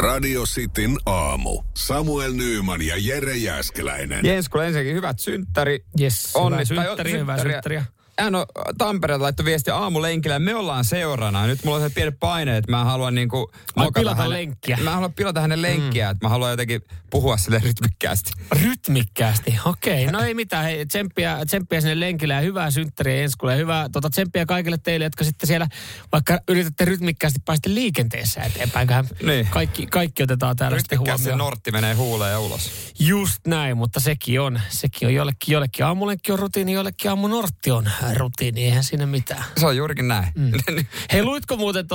Radio Cityn aamu. Samuel Nyyman ja Jere Jääskeläinen. Jens, kun ensinnäkin hyvät synttäri. Jes, hyvää synttäriä. Hän on Tampereelta laittoi viesti aamulenkillä. Me ollaan seurana. Nyt mulla on se pieni paine, että mä haluan niinku... pilata lenkkiä. Mä haluan pilata hänen lenkkiä, että mä haluan jotenkin puhua sille rytmikkäästi. Rytmikkäästi, okei. No ei mitään, hei, tsemppiä sinne lenkille ja hyvää synttäriä Jenskulle. Ja hyvää tsemppiä kaikille teille, jotka sitten siellä, vaikka yritätte rytmikkäästi päästä liikenteessä eteenpäinköhän. Niin. Kaikki otetaan täällä sitten huomioon. Rytmikkäästi nortti menee huuleen ja ulos. Just näin, mutta sekin on jollekin aamulenkki on rutiini, jollekin aamunortti on rutiini, eihän siinä mitään. Se on juurikin näin. Hei, luitko muuten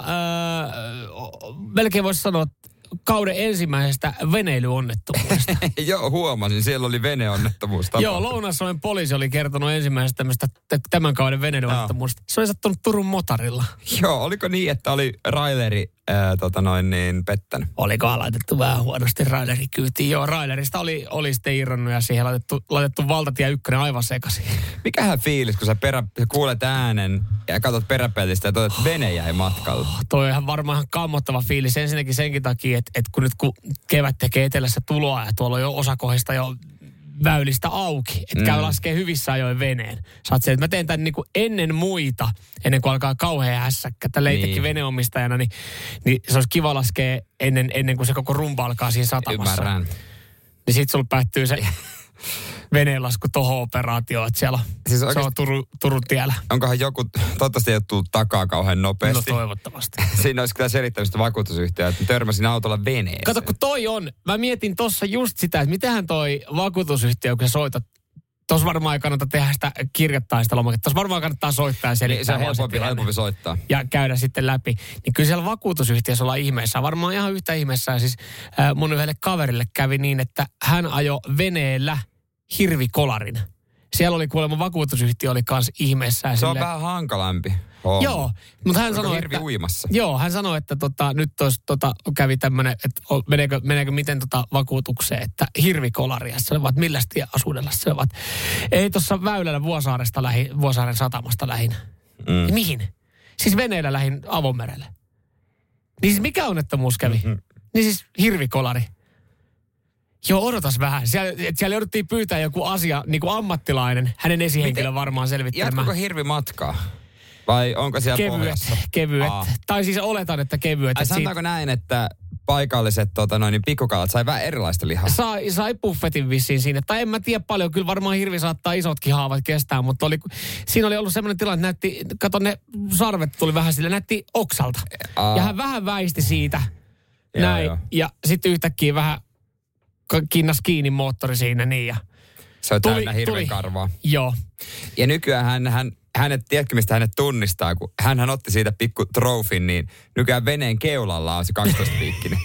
melkein voisi sanoa, kauden ensimmäisestä veneilyonnettomuudesta? Joo, huomasin. Siellä oli veneonnettomuus. Joo, Lounais-Suomen poliisi oli kertonut ensimmäisestä tämän kauden veneilyonnettomuudesta. Se oli sattunut Turun motarilla. Joo, oliko niin, että oli raileri pettänyt? Olikohan laitettu vähän huonosti raileri kyytiin? Joo, railerista oli sitten irronnut ja siihen laitettu valtatie 1 aivan sekaisin. Mikähän fiilis, kun sä kuulet äänen ja katsot peräpeltistä ja todet, että vene jäi matkalla? Toi on ihan varmaan kammottava fiilis. Ensinnäkin senkin takia, että kun kevät tekee etelässä tuloa ja tuolla on jo osakohdista jo väylistä auki, että käy laskee hyvissä ajoin veneen. Saat se, että mä teen tämän niin kuin ennen muita, ennen kuin alkaa kauhea hässäkkä. Tällä itsekin veneomistajana, niin se olisi kiva laskea ennen kuin se koko rumpa alkaa siinä satamassa. Ymmärrän. Niin sit sulla päättyy se veneenlasku tohon operaatioon, että siellä siis se on Turun tiellä. Onkohan joku, toivottavasti ei ole tullut takaa kauhean nopeasti. No toivottavasti. Siinä olisi kyllä selittänyt sitä vakuutusyhtiöä, että törmäsin autolla veneeseen. Kato, kun toi on, mä mietin tossa just sitä, että mitähän toi vakuutusyhtiö, kun sä soitat, tuossa varmaan ei kannata tehdä sitä kirjoittaa sitä lomaketta. Tuossa varmaan kannattaa soittaa ja selittää. Niin, se on helpompi soittaa. Ja käydä sitten läpi. Niin kyllä siellä vakuutusyhtiössä ollaan ihmeessä. Varmaan ihan yhtä ihmeessä. Ja siis mun yhdelle kaverille kävi niin, että hän ajoi veneellä hirvikolarin. Siellä oli kuulemma vakuutusyhtiö oli kanssa ihmeessä. Se on vähän hankalampi. Joo, mutta hän sanoi, hirvi uimassa. Joo, hän sanoi, että nyt kävi tämmöinen, että meneekö miten vakuutukseen, että hirvikolaria. Se oli vaan, että milläs tieasuudella se on. Ei tuossa väylällä Vuosaaren satamasta lähin. Mihin? Siis veneellä lähin avomerelle. Niin siis mikä onnettomuus kävi? Niin siis hirvikolari. Joo, odotas vähän. Siellä jouduttiin pyytää joku asia, niin kuin ammattilainen, hänen esihenkilön varmaan selvittelemään. Jatkuuko hirvi matkaa? Vai onko siellä pohjassa? Kevyet. Tai siis oletan, että kevyet. Sanotaanko näin, että paikalliset pikkukalat sai vähän erilaista lihaa? Sai buffetin vissiin siinä. Tai en mä tiedä paljon. Kyllä varmaan hirvi saattaa isotkin haavat kestää, mutta siinä oli ollut semmoinen tilanne, että kato ne sarvet tuli vähän sille, näytti oksalta. Ja hän vähän väisti siitä. Näin. Joo. Ja sitten yhtäkkiä vähän kinnas kiinni moottori siinä niin ja se on täynnä hirvenkarvaa. Joo. Ja nykyään hänet, tiedätkö mistä hänet tunnistaa, kun hän otti siitä pikku trofin, niin nykyään veneen keulalla on se 12-piikkinen.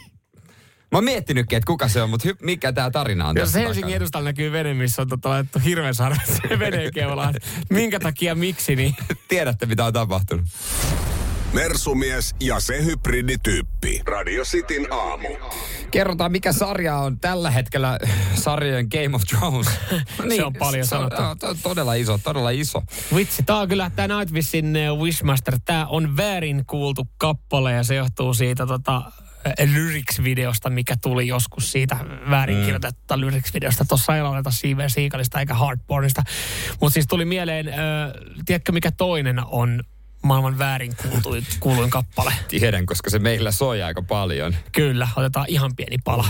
Mä oon miettinytkin, että kuka se on, mutta mikä tää tarina on. Jos Helsingin edustalla näkyy vene, missä on laittu hirvensarvet veneen keulaan. Minkä takia, miksi, niin tiedätte mitä on tapahtunut. Mersumies ja se hybridityyppi. Radio Cityn aamu. Kerrotaan, mikä sarja on tällä hetkellä sarjojen Game of Thrones. Niin, se on paljon sanottu. Todella iso. Vitsi, tää on kyllä, tää Nightwishin Wishmaster, tää on väärin kuultu kappale ja se johtuu siitä Lyrics-videosta, mikä tuli joskus siitä väärin kirjoitetta Lyrics-videosta. Tuossa ei lauleta Siiveä Siikalista eikä Heartbornista. Mutta siis tuli mieleen, tiedätkö mikä toinen on maailman väärin kuuluin kappale? Tiedän, koska se meillä soi aika paljon. Kyllä, otetaan ihan pieni pala.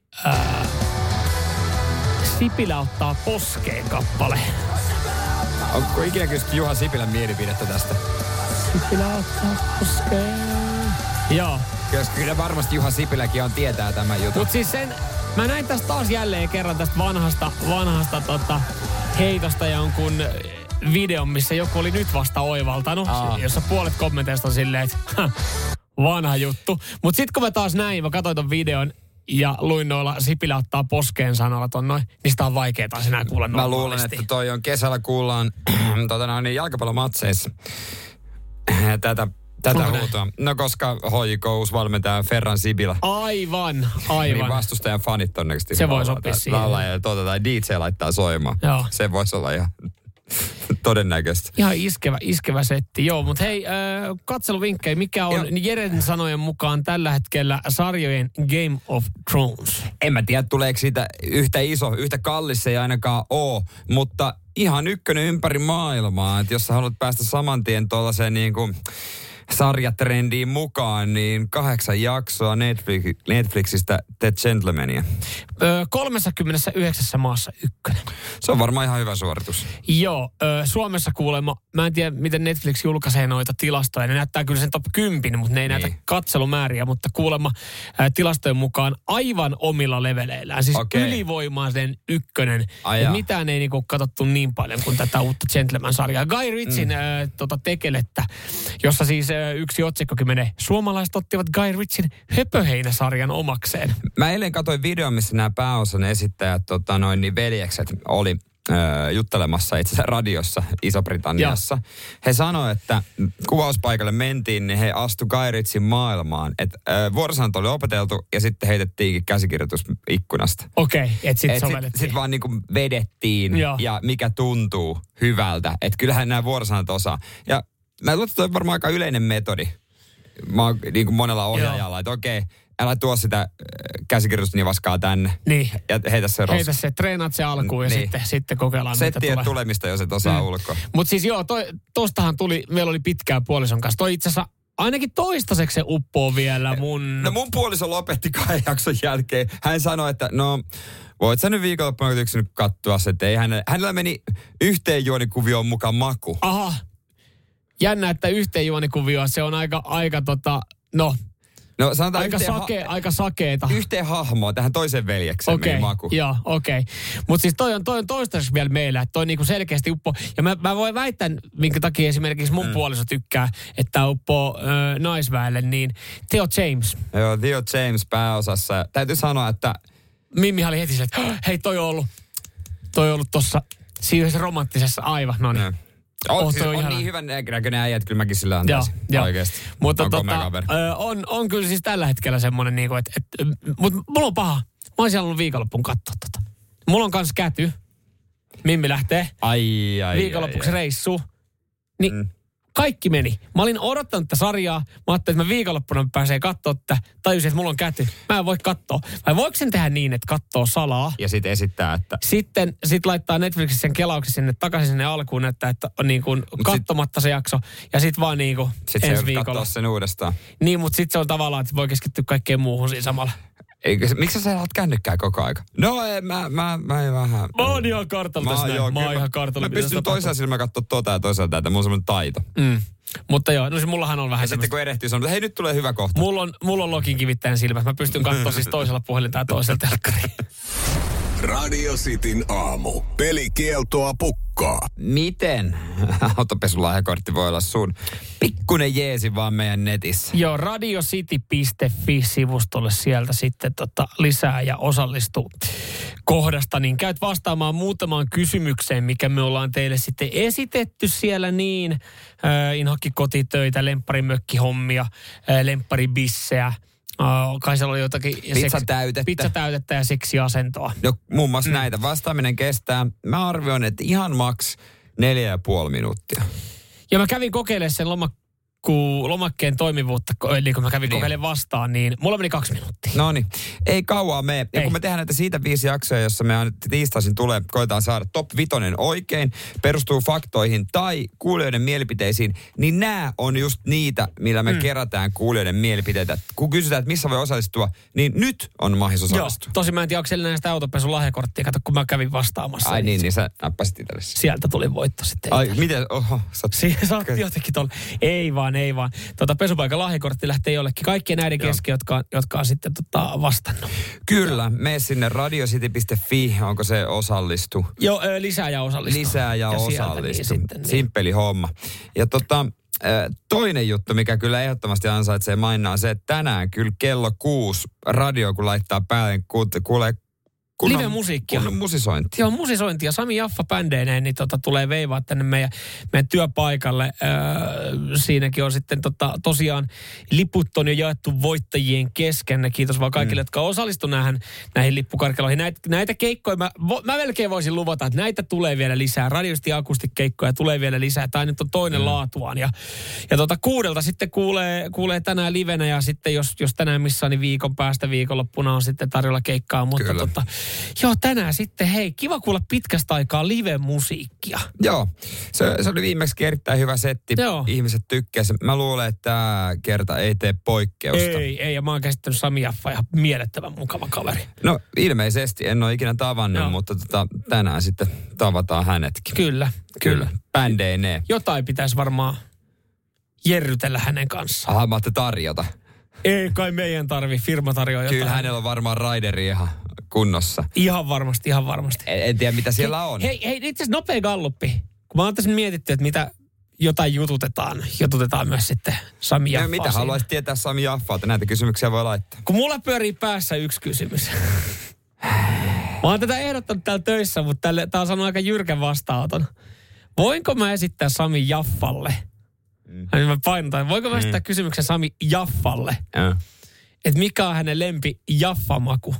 Sipilä ottaa poskeen kappale. Onko ikinä kysytty Juha Sipilän mielipidettä tästä? Sipilä ottaa poskeen. Joo. Kyllä varmasti Juha Sipiläkin tietää tämän jutun. Mutta siis mä näin tästä taas jälleen kerran tästä vanhasta heitosta jonkun videon, missä joku oli nyt vasta oivaltanut, jossa puolet kommenteista on silleen, että vanha juttu. Mutta sitten kun mä taas näin, mä katsoin ton videon ja luin noilla Sipilä ottaa poskeen sanoilla ton noin, niin sitä on vaikea taas enää kuulla normaalisti. Mä luulen, että toi on kesällä kuullaan jalkapallomatseissa tätä huutoa. No koska HJK uusi valmentaja Ferran Sipilä. Aivan. Niin vastustajan fanit onneksi. Se voi sopia siihen. Laulaa ja DJ laittaa soimaan. Joo. Se voisi olla ihan todennäköistä. Ihan iskevä setti, joo. Mutta hei, katseluvinkkejä, mikä on Jeren sanojen mukaan tällä hetkellä sarjojen Game of Thrones? En mä tiedä, tuleeko siitä yhtä iso, yhtä kallis se ei ainakaan ole, mutta ihan ykkönen ympäri maailmaa. Että jos sä haluat päästä saman tien tuollaiseen niin kuin sarjatrendiin mukaan, niin 8 jaksoa Netflixistä The Gentlemania. 39 maassa ykkönen. Se on varmaan ihan hyvä suoritus. Joo, Suomessa kuulemma, mä en tiedä miten Netflix julkaisee noita tilastoja. Ne näyttää kyllä sen top 10, mutta ne ei näytä katselumääriä, mutta kuulemma tilastojen mukaan aivan omilla leveleillään. Siis ylivoimaisen ykkönen. Mitään ei niinku katsottu niin paljon kuin tätä uutta Gentleman-sarjaa. Guy Ritchien tekelettä, jossa siis yksi otsikkokin menee. Suomalaiset ottivat Guy Ritchien Höpöheinä-sarjan omakseen. Mä eilen katsoin videon, missä nämä pääosan esittäjät, niin veljekset oli juttelemassa itse asiassa radiossa Iso-Britanniassa. He sanoivat, että kuvauspaikalle mentiin, niin he astu Guy Ritchien maailmaan. Että vuorosanat oli opeteltu ja sitten heitettiinkin käsikirjoitus ikkunasta. Okei, että sitten sovellettiin. Sitten vaan niinku vedettiin ja mikä tuntuu hyvältä. Että kyllähän nämä vuorosanat osaa. Ja mä luulen, että toi on varmaan aika yleinen metodi. Mä oon niin kuin monella ohjaajalla, että okei, älä tuo sitä käsikirjoitusnivaskaa tänne. Niin. Ja heitä se Heitä se, treenaat se alkuun ja sitten kokeillaan, mitä tulee. Settiä tulemista, jos et osaa ulkoa. Mutta siis joo, tostahan tuli, meillä oli pitkään puolison kanssa. Toi itse asiassa ainakin toistaiseksi se uppoo vielä mun... No mun puoliso lopetti 2 jakson jälkeen. Hän sanoi, että voit sä nyt viikonloppuna nyt katsoa se, että ei hänellä meni yhteenjuonikuvioon mukaan maku. Aha. Jännä, että yhteenjuonikuvio, se on aika sanotaan aika sakeeta. Yhteen hahmoon tähän toisen veljekseen meni maku. Joo, okei. Mutta siis toi on toistaiseksi vielä meillä, että toi niinku selkeästi uppoo. Ja mä voin väittää, minkä takia esimerkiksi mun puoliso tykkää, että uppoo naisväelle, niin Theo James. Joo, Theo James pääosassa. Täytyy sanoa, että... Mimmi oli heti se, että hei toi on ollut tossa siinä romanttisessa aivan, no niin. On niin hyvän näköinen äijä, että kyllä mäkin sillä antaisin oikeasti. Mutta on kyllä siis tällä hetkellä semmoinen, niin että mutta mulla on paha. Mä olisin halunnut viikonloppuun katsoa tota. Mulla on kans käty. Mimmi lähtee. Viikonloppuksi reissuun. Niin kaikki meni. Mä olin odottanut tätä sarjaa. Mä ajattelin, että mä viikonloppuna pääsee katsoa tätä. Tajusin, että mulla on käty. Mä en voi katsoa. Vai voiko sen tehdä niin, että katsoo salaa? Ja sitten esittää, että... Sitten laittaa Netflixissä sen kelauksen sinne takaisin sinne alkuun, että on niin kuin katsomatta se jakso. Ja sitten vaan niin kuin ensi viikolla. Katsoa sen uudestaan. Niin, mutta sitten se on tavallaan, että voi keskittyä kaikkeen muuhun siinä samalla. Miksi sä oot kännykkää koko aika? No mä en vähän... Mä oon ihan kartalla tässä näin. Mä oon ihan kartalla. Mä pystyn toisella silmällä katsoa ja toisella tätä. Mulla on semmoinen taito. Mutta joo, no se mullahan on vähän ja sitten kun erehtyy, sanoo, että hei nyt tulee hyvä kohta. Mulla on Lokin kivittäjän silmät. Mä pystyn katsoa siis toisella puhelinta ja toisella telkkariin. Radio Cityn aamu. Pelikieltoa pukkaa. Miten autopesulahjakortti voi olla sun? Pikkunen jeesi vaan meidän netissä. Joo, radiocity.fi-sivustolle sieltä sitten lisää ja osallistu kohdasta. Niin käyt vastaamaan muutamaan kysymykseen, mikä me ollaan teille sitten esitetty siellä niin. Inhokkikotitöitä, lempparimökkihommia, lempparibissejä. Kai siellä oli jotakin pizzatäytettä ja seksiasentoa. No muun muassa näitä. Vastaaminen kestää, mä arvioin, että ihan maks 4,5 minuuttia. Ja mä kävin kokeilemaan sen lomakkeen toimivuutta, eli kun mä kävin kokeilemaan vastaan, niin mulla meni 2 minuuttia. No niin, ei kauaa mene. Ja kun me tehdään näitä siitä 5 jaksoja, jossa me tiistaisin koetaan saada top 5 oikein, perustuu faktoihin tai kuulijoiden mielipiteisiin, niin nämä on just niitä, millä me kerätään kuulijoiden mielipiteitä. Kun kysytään, että missä voi osallistua, niin nyt on mahdollisuus osallistua. Joo, tosi mä en tiedä, onko siellä näistä autopesun lahjakorttia, kato kun mä kävin vastaamassa. Ai niin sä nappasit itsellesi. Sieltä tuli voitto sitten. Ai, miten? Oho, sä oot jotenkin tuolla. Ei vaan. Pesupaikan lahjakortti lähtee jollekin. Kaikkien näiden kesken, jotka on sitten vastannut. Kyllä, mene sinne radiocity.fi, onko se osallistu? Joo, lisää ja osallistu. Niin. Simppeli homma. Ja toinen juttu, mikä kyllä ehdottomasti ansaitsee maininnan, on se, että tänään kyllä kello 6 radio, kun laittaa päälle, kuulee live-musiikkia. Kunnon musisointi. Joo, musisointi. Ja Sami Jaffa bändeineen niin tulee veivaa tänne meidän työpaikalle. Siinäkin on sitten tosiaan liput on jo jaettu voittajien kesken. Kiitos vaan kaikille, jotka osallistuivat näihin lippukarkeloihin. Näitä keikkoja, mä melkein voisin luvata, että näitä tulee vielä lisää. Radiosti akustikeikkoja tulee vielä lisää. Tämä nyt on toinen laatuaan. Ja 6 sitten kuulee tänään livenä ja sitten jos tänään missään, niin viikon päästä viikonloppuna on sitten tarjolla keikkaa. Mutta joo, tänään sitten, hei, kiva kuulla pitkästä aikaa live-musiikkia. Joo, se oli viimeksi erittäin hyvä setti. Joo. Ihmiset tykkäsivät. Mä luulen, että tämä kerta ei tee poikkeusta. Ei, ja mä oon käsittänyt Sami Jaffa ihan mielettömän mukava kaveri. No ilmeisesti, en ole ikinä tavannut, mutta tänään sitten tavataan hänetkin. Kyllä. Bändeineen. Jotain pitäisi varmaan jerrytellä hänen kanssaan. Haluatte tarjota? Ei kai meidän firma tarjoaa jotain. Kyllä hänellä on varmaan raideri ihan kunnossa. Ihan varmasti. En tiedä, mitä siellä on. Hei, itse asiassa nopea galluppi. Kun mä oon tässä mietitty, että mitä jotain jututetaan myös sitten Sami Jaffaa. Mitä haluaisit tietää Sami Jaffalta? Näitä kysymyksiä voi laittaa. Kun mulla pyörii päässä yksi kysymys. Mä oon tätä ehdottanut täällä töissä, mutta tää on saanut aika jyrkän vastaanoton. Voinko mä esittää Sami Jaffalle? Mä painotan. Voinko mä esittää kysymyksen Sami Jaffalle? Että mikä on hänen lempi Jaffa-maku?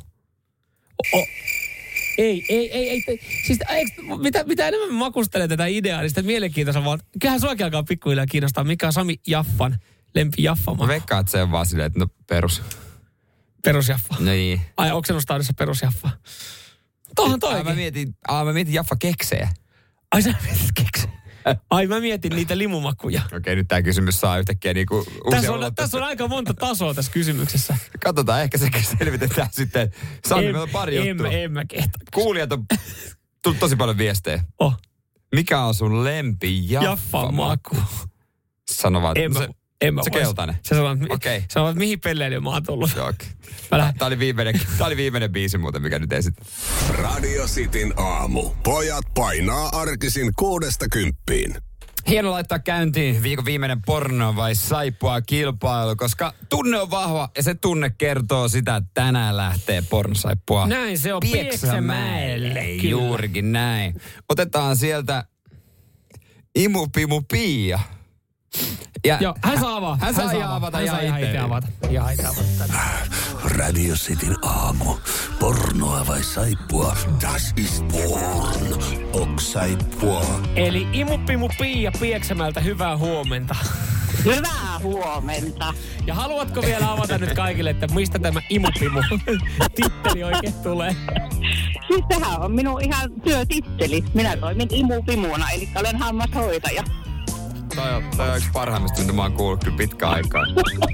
Ei. Siis mitä enemmän mä makustelen tätä ideaa, niin sitä mielenkiintoista vaan. Kyllähän suakin alkaa pikkuhiljaa kiinnostaa, mikä on Sami Jaffan lempi Jaffa-maku. Mä veikkaan, että se on vaan silleen, että no Perusjaffa. Niin. Ai, oksennustaudissa perusjaffa. Toihan toikin. Mä mietin Jaffa-keksejä. Ai sä mietit keksejä? Ai mä mietin niitä limumakuja. Okei, nyt tää kysymys saa yhtäkkiä niinku tässä on aika monta tasoa tässä kysymyksessä. Katsotaan, ehkä sekä selvitetään sitten. Sami, meillä on pari juttua. En mä kehtaa. Kuulijat on tullut tosi paljon viestejä. Mikä on sun lempi Jaffa-maku? Sano vaan. Se keltainen. Se sanoo, että mihin pelleilyyn mä oon tullut. Joo, okay. Tää oli viimeinen biisi muuten, mikä nyt esitetään. Radio Cityn aamu. Pojat painaa arkisin 6–10. Hieno laittaa käyntiin viikon viimeinen porno vai saippua kilpailu, koska tunne on vahva ja se tunne kertoo sitä, että tänään lähtee pornosaippua. Näin se on Pieksämäelle. Juurikin näin. Otetaan sieltä Imu Pimu Pia. Joo, hän saa avaa. Hän saa avata ihan itse avata. Radio Cityn aamu. Pornoa vai saippua? Das ist porn. Ok saippua. Eli Imu Pia Pieksämältä, hyvää huomenta. Hyvää huomenta. Ja haluatko vielä avata nyt kaikille, että mistä tämä Imu titteli oikein tulee? Siis tämähän on minun ihan työtitteli. Minä toimin Imu Pimuna, eli olen hammashoitaja. Toi on yksi parhaimmista, mitä mä oon kuullut kyllä pitkään aikaa.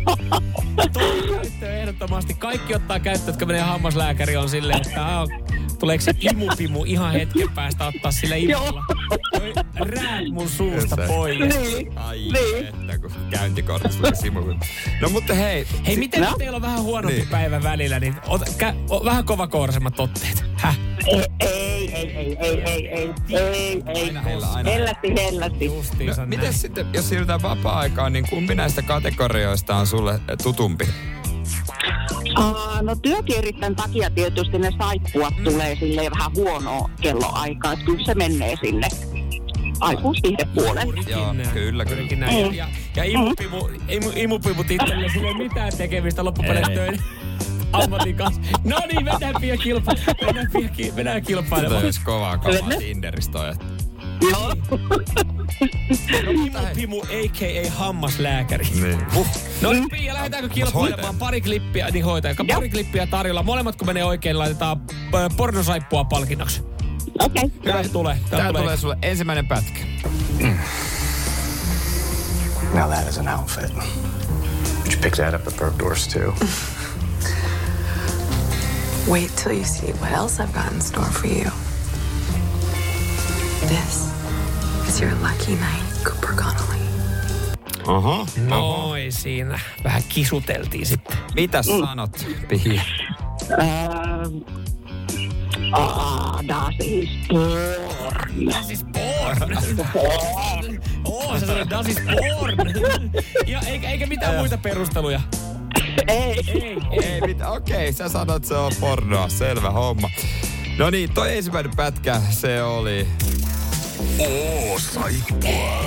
Ehdottomasti kaikki ottaa käyttöön, jotka menee hammaslääkäri on silleen, että tuleeko se Imu ihan hetken päästä ottaa sillä imulla. Räät mun suusta pois. Niin. Ai että kun käyntikortissa tulee Imu. No mutta hei. Hei, miten teillä on vähän huonompi päivä välillä, niin vähän kovakooraisemmat otteet. Häh? Ei. Hellästi. No, miten sitten, jos siirrytään vapaa-aikaan, niin kumpi näistä kategorioista on sulle tutumpi? No työkierritten takia tietysti ne saippuat tulee silleen vähän huonoa kelloaikaa. Kyllä se menee sinne aikuisviihdepuolen. Joo, kyllä. Ja Imupimu tittelille sillä ei mitään tekemistä loppupeleissä töiden ammatin kanssa. No niin, mennään kilpailemaan. Tämä olisi kovaa Tinderistä toi. Joo. Imupimu a.k.a. hammaslääkäri. Niin. No niin, Pia, lähdetäänkö kilpailemaan? Pari klippiä tarjolla. Molemmat kun menee oikein, laitetaan pornosaippua palkinnoksi. Okei. Hyvä se tulee. Tää tulee sulle ensimmäinen pätkä. Now that is an outfit. Would you pick that up at Bergdorf's too? Wait till you see what else I've got in store for you. This is your lucky night, Cooper Connolly. Aha. Noi siinä. Vähän kisuteltiin sitten. Mitäs sanot, Pia? Das ist porn. Das ist porn. Se sanoi, das ist porn. Ja eikä mitään muita perusteluja. Ei. Okei, sä sanot, se on pornoa. Selvä homma. No niin, toi ensimmäinen pätkä, se oli... Saippua.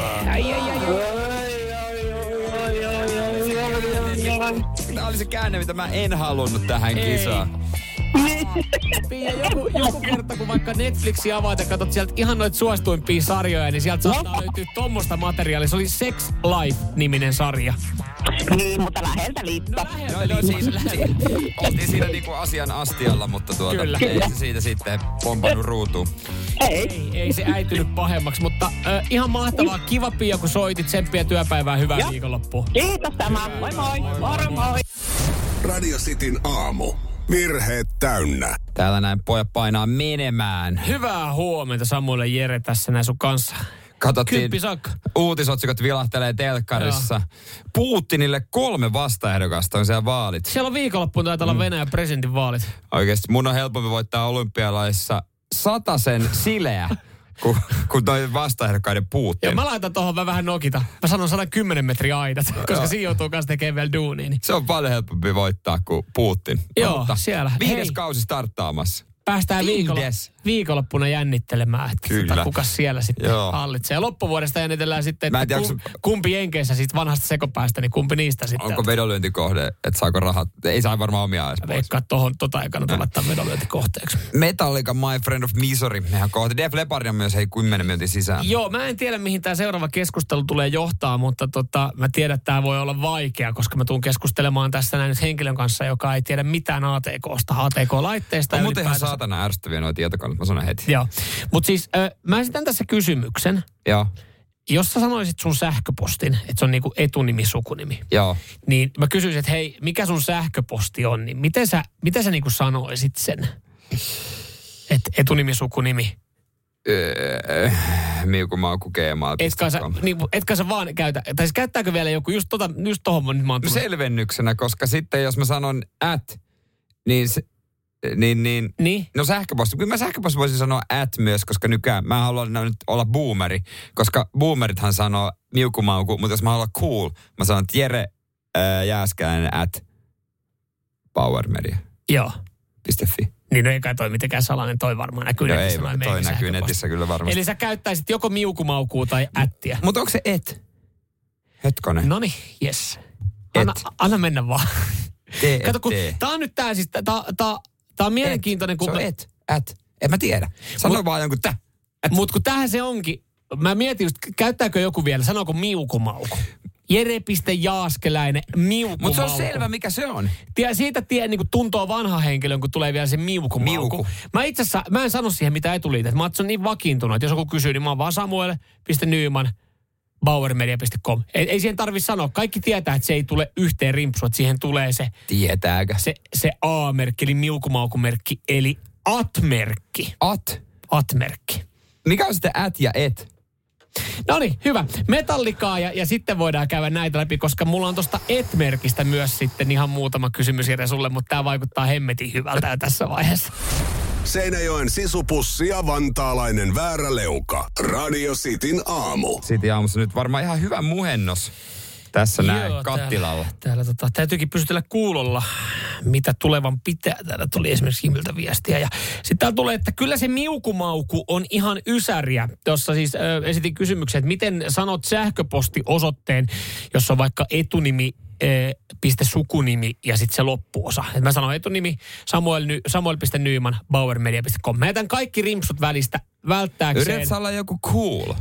Tämä oli se käänne, mitä mä en halunnut tähän kisaan. Pia, joku kerta, kun vaikka Netflixi avaat ja katsot sieltä ihan noita suosituimpia sarjoja, niin sieltä saattaa löytyä tommoista materiaalia. Se oli Sex Life-niminen sarja. Niin, mutta läheltä liitto. Oltiin siinä niinku asian astialla, mutta Kyllä. ei se siitä sitten pompannut ruutuun. Ei. Se äitynyt pahemmaksi, mutta ihan mahtavaa. Kiva Pia, kun soitit. Tsemppiä työpäivää, hyvää viikonloppua. Kiitos sama. Moi moi. Moro moi. Radio Cityn aamu. Virheet täynnä. Täällä näin pojat painaa menemään. Hyvää huomenta Samuel ja Jere tässä näin sun kanssa. Katsottiin, 10 saakka. uutisotsikot vilahtelee telkkarissa. Putinille 3 vastaehdokasta on siellä vaalit. Siellä on viikonloppuun taitaa olla Venäjän presidentinvaalit. Oikeasti mun on helpompi voittaa olympialaissa 100 sileä kuin noin vastaehdokkaiden Putin. Joo, mä laitan tohon vähän nokita. Mä sanon 110 metriä aidat, koska siinä joutuu kanssa tekemään vielä duunia. Niin. Se on paljon helpompi voittaa kuin Putin. Joo, mutta siellä. 5. kausi starttaamassa. Päästään viikonloppuna jännittelemään, että kuka siellä sitten hallitsee. Ja loppuvuodesta jännitellään sitten, että kumpi Jenkeissä siitä vanhasta sekopäästä, niin kumpi niistä sitten. Onko vedonlyöntikohde, että saako rahat? Ei saa varmaan omia edes pois. Veikkaa, että ei kannata laittaa vedonlyöntikohteeksi. Metallica, My Friend of Misery. Mehän kohti. Def Leppard on myös 10 minuutin sisään. Joo, mä en tiedä, mihin tämä seuraava keskustelu tulee johtaa, mutta mä tiedän, että tämä voi olla vaikea, koska mä tuun keskustelemaan tässä näin nyt henkilön kanssa, joka ei tiedä mitään ATK-laitteista. On muuten ihan saatana ärsyttäviä nuo tietokannat, mä sanon heti. Joo, mutta siis mä esitän tässä kysymyksen. Joo. Jos sä sanoisit sun sähköpostin, että se on niinku etunimi, sukunimi. Joo. Niin mä kysyisin, että hei, mikä sun sähköposti on, niin miten sä niinku sanoisit sen? Että etunimi, sukunimi. Miukumauku@gmail.com. Etkä sä vaan käytä, tai siis käyttääkö vielä joku just tohon nyt mä oon tullut. Selvennyksenä, koska sitten jos mä sanon niin no sähköposti. Kyllä mä sähköposti voisin sanoa myös, koska nykyään mä haluan nyt olla boomeri, koska boomerithan sanoo miukumauku, mutta jos mä haluan cool, mä sanon Jere Jääskäinen @powermedia. Joo. .fi. Niin no ei kai toi mitenkään salainen, toi varmaan näkyy netissä. Ei, toi näkyy netissä kyllä varmasti. Eli sä käyttäisit joko miukumaukua tai @. Mutta onko se Hetkonen. Noniin, yes. Anna mennä vaan. Kato, kun tää on nyt tää siis, tää on mielenkiintoinen. Kun se on en mä tiedä. Sano vaan jonkun Mut kun tähän se onkin, mä mietin just, käyttääkö joku vielä, sanooko miukumauku? Jere.Jaaskeläinen, miukumauku. Mutta se on selvä, mikä se on. Siitä niin tuntuu vanha henkilön, kun tulee vielä se miukumauku. Mä itse asiassa, mä en sano siihen mitään etuliitettä. Mä oon, se on niin vakiintunut, että jos joku kysyy, niin mä oon vaan Samuel.Nyman @powermedia.com. Ei siihen tarvitse sanoa. Kaikki tietää, että se ei tule yhteen rimpsua, että siihen tulee se... Tietääkö? Se A-merkki, eli miukumaukumerkki, eli @merkki. @merkki. Mikä on sitten ja et? No niin, hyvä. Metallicaa ja sitten voidaan käydä näitä läpi, koska mulla on tosta @merkistä myös sitten ihan muutama kysymys Jere sulle, mutta tää vaikuttaa hemmetin hyvältä jo tässä vaiheessa. Seinäjoen sisupussi ja vantaalainen vääräleuka. Radio Cityn aamu. Cityn aamussa nyt varmaan ihan hyvä muhennos tässä näin kattilalla. Täällä täytyykin pysytellä kuulolla, mitä tulevan pitää. Täällä tuli esimerkiksi Himiltä viestiä. Ja sitten täällä tulee, että kyllä se miukumauku on ihan ysäriä. Tuossa siis esitin kysymyksen, että miten sanot sähköpostiosoitteen, jos on vaikka etunimi, sukunimi ja sitten se loppuosa. Et mä sanon etunimi Samuel.Nyman @powermedia.com. Mä jätän kaikki rimpsut välistä välttääkseen. Yritätkö olla joku cool?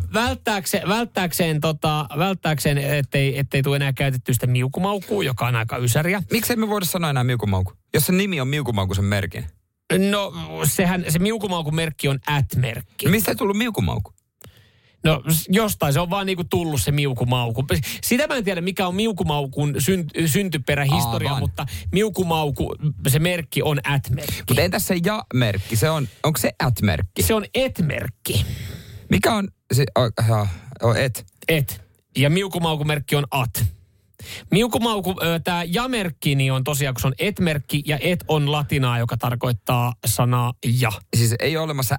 Välttääkseen ettei tule enää käytetty sitä miukumaukua, joka on aika ysäriä. Miksi emme voida sanoa enää miukumauku? Jos se nimi on miukumauku sen merkin. No se miukumaukumerkki on @merkki. Mistä ei tullut miukumauku? No jostain se on vaan niinku tullut se miukumauku. Sitä mä en tiedä, mikä on miukumaukun syntyperähistoria, mutta miukumauku, se merkki on @merkki. Mutta entäs se ja-merkki? Onko se @merkki? Se on @merkki. Mikä on se? Et. Ja miukumaukumerkki on @. Miukumauku, tämä ja-merkki niin on tosiaan, kun se on @merkki ja et on latinaa, joka tarkoittaa sanaa ja. Siis ei ole olemassa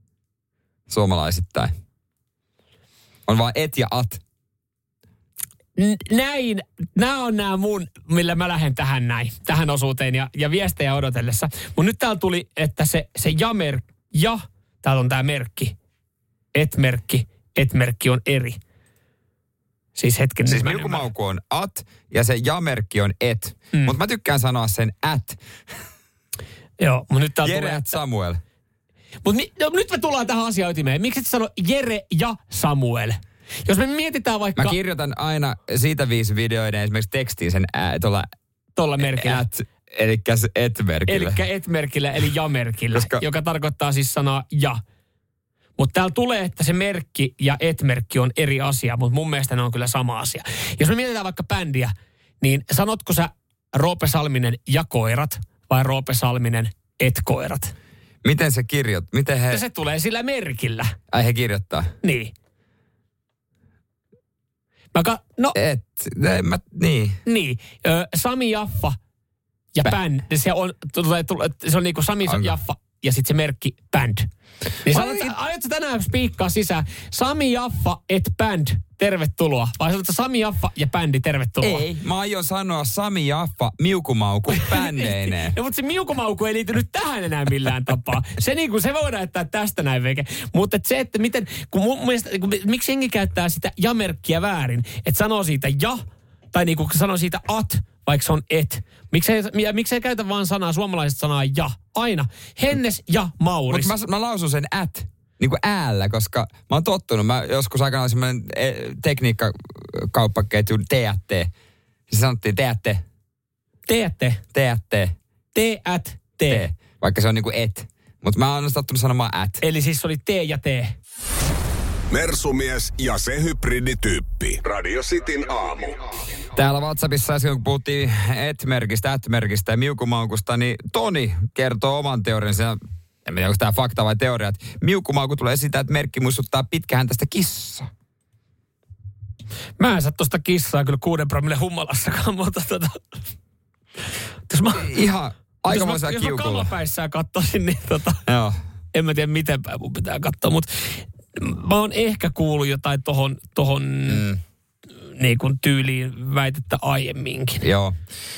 suomalaisittain. On vaan et ja at. nämä on nämä mun, millä mä lähden tähän osuuteen ja viestejä odotellessa. Mutta nyt täällä tuli, että se täällä on tämä merkki, et-merkki on eri. Siis hetken. Siis milkumauku on at ja se ja-merkki on et. Mutta mä tykkään sanoa sen at. Joo, mutta nyt täällä Jere tulee... at Samuel. Mutta nyt me tullaan tähän asiaan ytimeen. Miksi et sano Jere ja Samuel? Jos me mietitään vaikka... Mä kirjoitan aina siitä 5 videoiden esimerkiksi tekstiin sen tuolla merkillä. Elikkä et-merkillä. Elikkä et-merkillä, eli ja-merkillä, joka tarkoittaa siis sanaa ja. Mutta täällä tulee, että se merkki ja et-merkki on eri asia, mutta mun mielestä ne on kyllä sama asia. Jos me mietitään vaikka bändiä, niin sanotko sä Roope Salminen ja koirat vai Roope Salminen et koirat? Miten se kirjoittaa? Miten he... Se tulee sillä merkillä. Ai he kirjoittaa? Niin. Niin. Niin. Sami Jaffa ja band. Se on niinku Sami Jaffa ja sitten se merkki band. Niin aiotko tänään spiikkaa sisään Sami Jaffa et band, tervetuloa? Vai sanotko Sami Jaffa ja bändi, tervetuloa? Ei, mä aion sanoa Sami Jaffa miukumauku bändeineen. No, mutta se miukumauku ei liity nyt tähän enää millään tapaa. Se voidaan jättää tästä näin veke. Mutta se, että miten, miksi jengi käyttää sitä ja-merkkiä väärin, että sanoo siitä ja, tai niin kuin sanoo siitä at, vaikka se on et. Miksei käytä vaan suomalaiset sanaa ja? Aina. Hennes ja Mauris. Mutta mä lausun sen at, niin kuin äällä, koska mä oon tottunut. Mä joskus aikanaan semmoinen tekniikkakauppaketju T&T. Se sanottiin T&T. T&T. Vaikka se on niin kuin et. Mutta mä oon tottunut sanomaan at. Eli siis oli T ja T. Mersumies ja se hybridityyppi. Radio Cityn aamu. Täällä WhatsAppissa äsken, kun puhuttiin at-merkistä ja miukumaukusta, niin Toni kertoo oman teoriansa. En tiedä, onko tämä fakta vai teoria, että miukumauku tulee sitä, että merkki muistuttaa pitkähän tästä kissaa. Mä en saa tosta kissaa kyllä 6 promille humalassakaan, mutta Ihan aikamoisella kiukulla. Jos mä kalapäissään katsoisin, niin Joo. En mä tiedä, miten päin mun pitää katsoa, mutta mä oon ehkä kuullut jotain tohon niin kuin tyyliin väitettä aiemminkin. Joo.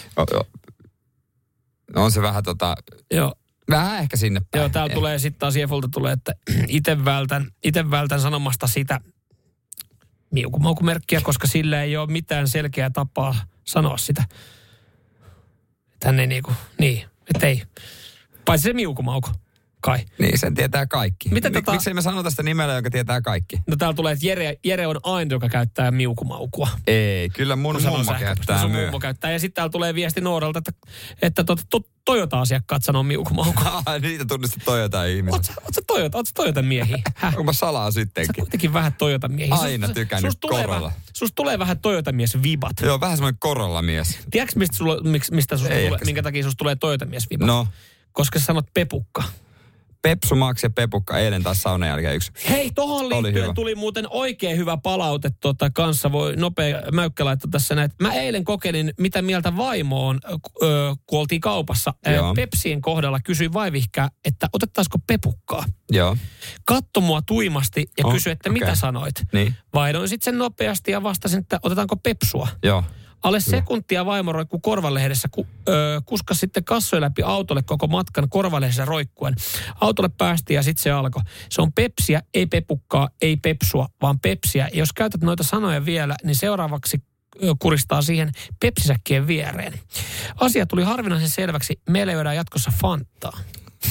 No on se vähän Joo. Vähän ehkä sinne päin. Joo, täällä tulee sitten taas Jefulta tulee, että ite vältän sanomasta sitä miukumaukumerkkiä, koska sillä ei ole mitään selkeää tapaa sanoa sitä. Että hän ei että ei. Paitsi se miukumauku. Kai. Niin, sen tietää kaikki. Miksei me sanota sitä nimellä, joka tietää kaikki? No täällä tulee, että Jere on aina, joka käyttää miukumaukua. Ei, kyllä mun mummo käyttää myös. Ja sitten täällä tulee viesti Nooralta, että Toyota-asiakkaat sanoo miukumaukua. Niitä tunnistat Toyota-ihmisiä. Ootko Toyotan miehiä? Onko mä salaa sittenkin? Sä kuitenkin vähän Toyotan miehiä. Aina tykännyt Corolla. Susta tulee vähän Toyota-mies vibat. Joo, vähän semmoinen Corolla-mies. Tiedätkö, minkä takia susta tulee Toyota-mies vibat? No. Koska sä sanot pepukka. Pepsu, Max ja Pepukka eilen taas saunan jälkeen yksi. Hei, tohon liittyen tuli muuten oikein hyvä palaute kanssa. Voi nopea mäykkä laittaa tässä näin. Mä eilen kokeilin, mitä mieltä vaimo on, kun oltiin kaupassa. Pepsien kohdalla kysyin vaivihkää, että otettaisiko pepukkaa. Joo. Katso mua tuimasti ja kysyi, että mitä sanoit. Niin. Vaihdoin sitten sen nopeasti ja vastasin, että otetaanko pepsua. Joo. Alle sekuntia vaimo roikkuu korvalehdessä, kuskas sitten kassojen läpi autolle koko matkan korvalehdessä roikkuen. Autolle päästiin ja sitten se alkoi. Se on pepsiä, ei pepukkaa, ei pepsua, vaan pepsiä. Ja jos käytät noita sanoja vielä, niin seuraavaksi kuristaa siihen pepsisäkkien viereen. Asia tuli harvinaisen selväksi. Meillä juodaan jatkossa Fantaa.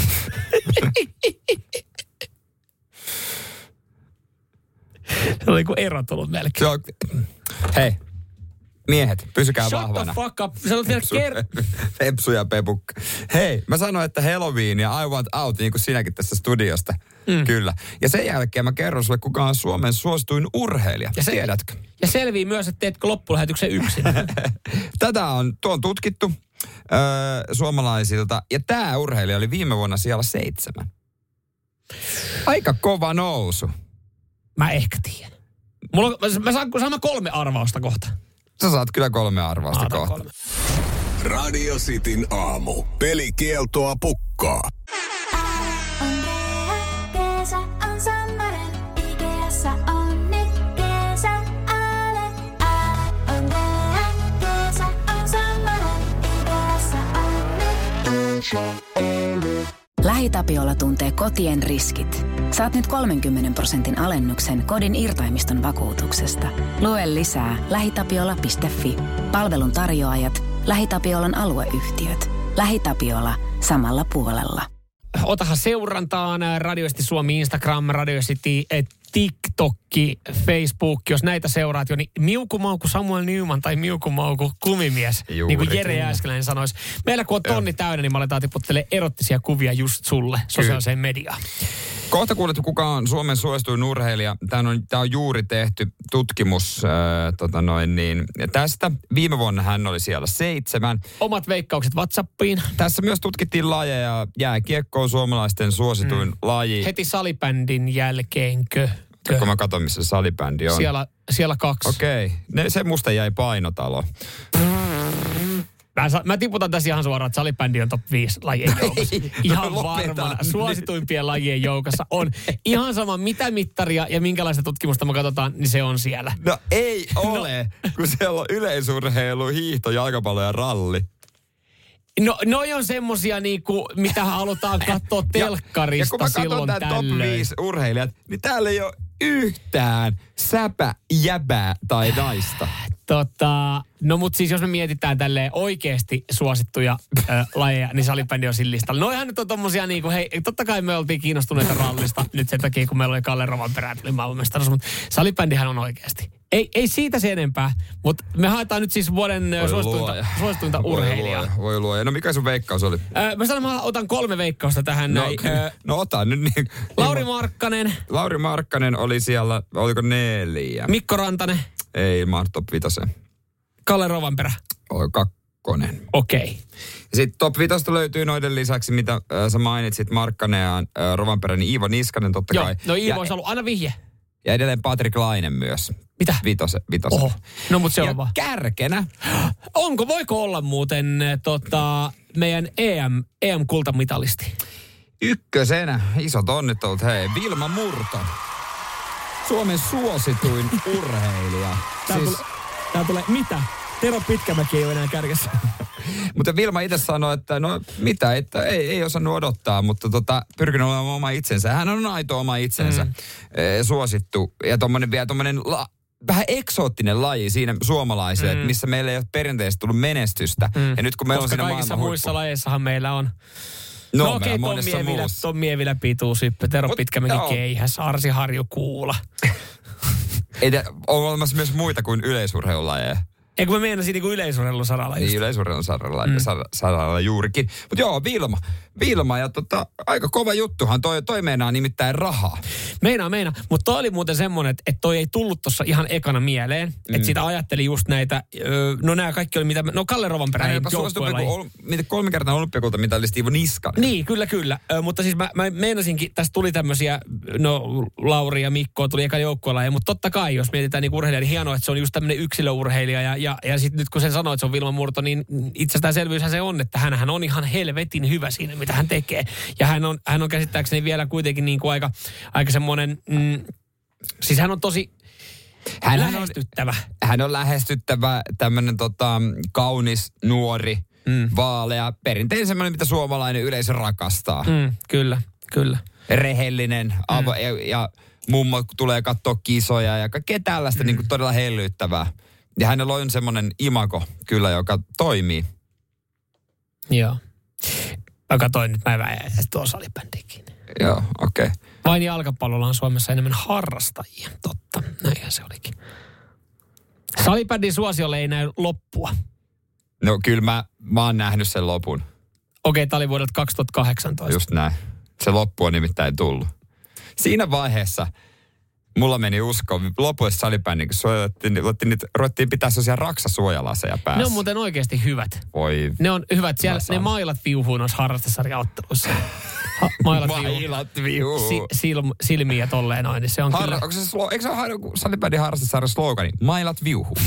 Se oli kuin ero tullut melkein. Hei. Miehet, pysykää vahvana. Shut the fuck up. Sä olet vielä Pepsu ja pepukka. Hei, mä sanoin, että Halloween ja I want out, niin kuin sinäkin tässä studiosta. Kyllä. Ja sen jälkeen mä kerron sulle, kuka on Suomen suosituin urheilija. Ja tiedätkö? Ja selvii myös, että teetkö loppulähetyksen yksin. Tuo on tutkittu suomalaisilta. Ja tää urheilija oli viime vuonna siellä 7. Aika kova nousu. Mä ehkä tiedän. Mä saan 3 arvausta kohta. Sä saat kyllä 3 arvausta kohta. 3. Radio Cityn aamu. Pelikieltoa pukkaa. Kesä on Sammaren, Ikeassa on nyt kesäaale. On LähiTapiola tuntee kotien riskit. Saat nyt 30% alennuksen kodin irtaimiston vakuutuksesta. Lue lisää lähitapiola.fi. Palvelun tarjoajat, LähiTapiolan alueyhtiöt. LähiTapiola samalla puolella. Otahan seurantaan Radio City Suomi, Instagram, Radio City, TikTokki, Facebook. Jos näitä seuraat jo, niin miukumauku Samuel Newman tai miukumauku kumimies. Niin kuin Jere Jääskeläinen sanoisi. Meillä kun on tonni täynnä, niin me aletaan tiputtelemaan erottisia kuvia just sulle sosiaaliseen mediaan. Kohta kuulet, kuka on Suomen suosituin urheilija. Tämä on juuri tehty tutkimus ja tästä. Viime vuonna hän oli siellä 7. Omat veikkaukset WhatsAppiin. Tässä myös tutkittiin lajeja. Jääkiekko on suomalaisten suosituin laji. Heti salibändin jälkeenkö? Kun mä katson, missä salibändi on. Siellä 2. Okei. Se musta jäi Painotalo. Mä tiputan tässä ihan suoraan, että salibändi on top 5 lajien joukossa. Ihan varmana. Suosituimpien lajien joukossa on. Ihan sama, mitä mittaria ja minkälaista tutkimusta me katsotaan, niin se on siellä. No ei ole, kun siellä on yleisurheilu, hiihto, jalkapallo ja ralli. No, noi on semmosia niinku, mitä halutaan katsoa telkkarista silloin tällöin. Ja kun mä katson top 5 urheilijat, niin täällä ei ole yhtään jäbää tai naista. No mut siis jos me mietitään tälleen oikeesti suosittuja lajeja, niin salibändi on sillä listalla. Noihan nyt on tommosia niinku, hei, totta kai me oltiin kiinnostuneita rallista nyt sen takia, kun meillä oli Kalle Rovanperä tuli maailmanmestaruus, mutta salibändihän on oikeesti. Ei siitä se enempää, mutta me haetaan nyt siis vuoden suosituinta urheilijaa. Voi luoja. No mikä sun veikkaus oli? Mä otan 3 veikkausta tähän näin. No ota nyt niin. Lauri Markkanen oli siellä, oliko 4? Mikko Rantanen. Ei, mä oon top 5. Kalle Rovanperä. 2. Okei. Sitten top 5 löytyy noiden lisäksi, mitä sä mainitsit, Markkanen ja Rovanperä, niin Iivo Niskanen totta kai. No Iivo olisi ollut aina vihje. Ja edelleen Patrik Laine myös. Mitä? Vitosen. Oho, no mut se on vaan. Kärkenä. Voiko olla muuten meidän EM-kultamitalisti? 1. Isot onnittelut, hei. Vilma Murto. Suomen suosituin urheilija. Tää tulee mitä? Tero Pitkämäki ei ole enää kärjessä. Mutta Vilma itse sanoi, että no mitä, että ei osannut odottaa, mutta pyrkinyt olemaan oma itsensä. Hän on aito oma itsensä, suosittu. Ja tommonen vähän eksoottinen laji siinä suomalaisille, missä meillä ei ole perinteisesti tullut menestystä. Ja nyt kun meillä on siinä kaikissa muissa lajeissahan meillä on. No okei, Tom Mievilä pituushyppy, Tero Pitkämäki keihäs, Arsi Harju Kuula. On olemassa myös muita kuin yleisurheilulajeja. Eikö mä meinasin niin kuin yleisurheilun saralla? Niin, yleisurheilun saralla juurikin. Mutta joo, Vilma ja aika kova juttuhan. Toi meinaa nimittäin rahaa. Meinaa. Mutta toi oli muuten semmoinen, että toi ei tullut tuossa ihan ekana mieleen. Että siitä ajatteli just näitä, nämä kaikki oli mitä, Kalle Rovanperä ei joukkueella. Mitä 3-kertainen olympiakulta mitalisti Iivo Niskanen. Niin, kyllä. Mutta siis mä meinasinkin, tästä tuli tämmöisiä, Lauri ja Mikko tuli eka joukkueella. Mutta totta kai, jos mietitään niin urheilija, niin hienoa, että se on just tämmöinen yksilöurheilija. Ja sitten nyt kun sen sanoo, että se on Vilma Murto, niin itsestäänselvyyshän se on, että hänhän on ihan helvetin hyvä siinä, mitä hän tekee. Ja hän on käsittääkseni vielä kuitenkin niin kuin aika semmoinen, siis hän on tosi lähestyttävä. Hän on lähestyttävä, tämmöinen kaunis, nuori, vaalea, perinteinen semmoinen, mitä suomalainen yleisö rakastaa. Kyllä. Rehellinen, ja mummo tulee katsoa kisoja ja kaikkea tällaista niin kuin todella hellyyttävää. Ja hänellä on semmoinen imago kyllä, joka toimii. Joo. Mä katsoin nyt, mä en väijä tuo salibändikin. Joo, okei. Okay. Vain jalkapallolla on Suomessa enemmän harrastajia. Totta, näinhän se olikin. Salibändin suosiolle ei näy loppua. No kyllä mä oon nähnyt sen lopun. Okei, tää oli vuodelta 2018. Just näin. Se loppu on nimittäin tullut. Siinä vaiheessa mulla meni usko. Lopuessa salibändin, kun ruvettiin pitää sellaisia raksasuojalaseja päässä. Ne on muuten oikeasti hyvät. Voi. Ne on hyvät. Siellä ne mailat viuhuu noissa harrastasarjaotteluissa. Mailat viuhuu. Silmiä tolleen noin. Niin se on kyllä. Eikö se ole salibändin harrastasarjan slogani? Mailat viuhuu.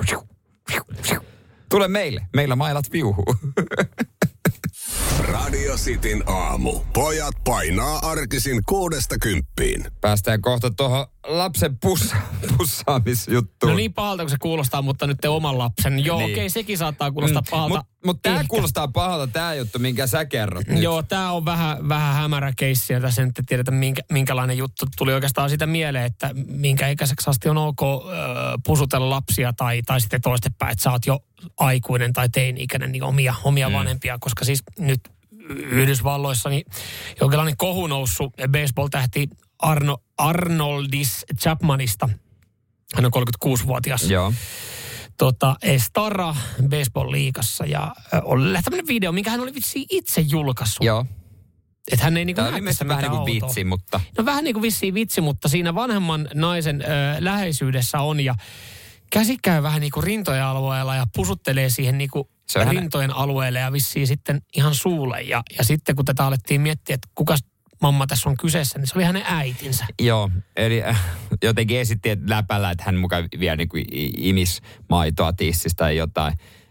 Tule meille. Meillä mailat viuhuu. Radio Radio Cityn aamu. Pojat painaa arkisin 6–10. Päästään kohta tuohon lapsen pussaamisjuttuun. No niin pahalta, kun se kuulostaa, mutta nyt te oman lapsen. Joo, niin. Okei, sekin saattaa kuulostaa pahalta. Mutta tämä kuulostaa pahalta, tämä juttu, minkä sä kerrot nyt. Joo, tämä on vähän hämärä keissi, ja tässä nyt tiedätä, minkälainen juttu. Tuli oikeastaan sitä mieleen, että minkä ikäiseksi asti on ok pusutella lapsia, tai sitten toistepäin, että sä oot jo aikuinen tai teini-ikäinen, niin omia vanhempia, koska siis nyt Yhdysvalloissa niin jonkinlainen kohu noussut baseball-tähti Aroldis Chapmanista. Hän on 36-vuotias. Joo. Stara baseball-liigassa ja oli tämmöinen video, minkä hän oli vissiin itse julkaissut. Joo. Että hän ei niinku tämä oli mielestäni vähän niin kuin vitsi, mutta... No vähän niin kuin vissiin vitsi, mutta siinä vanhemman naisen läheisyydessä on ja käsi käy vähän niin kuin rintojen alueella ja pusuttelee siihen niin kuin rintojen alueelle ja vissiin sitten ihan suulle. Ja sitten kun tätä alettiin miettiä, että kuka mamma tässä on kyseessä, niin se oli hänen äitinsä. Joo, eli jotenkin esitti että läpällä, että hän mukaan vielä niin kuin imis maitoa tissistä tai jotain.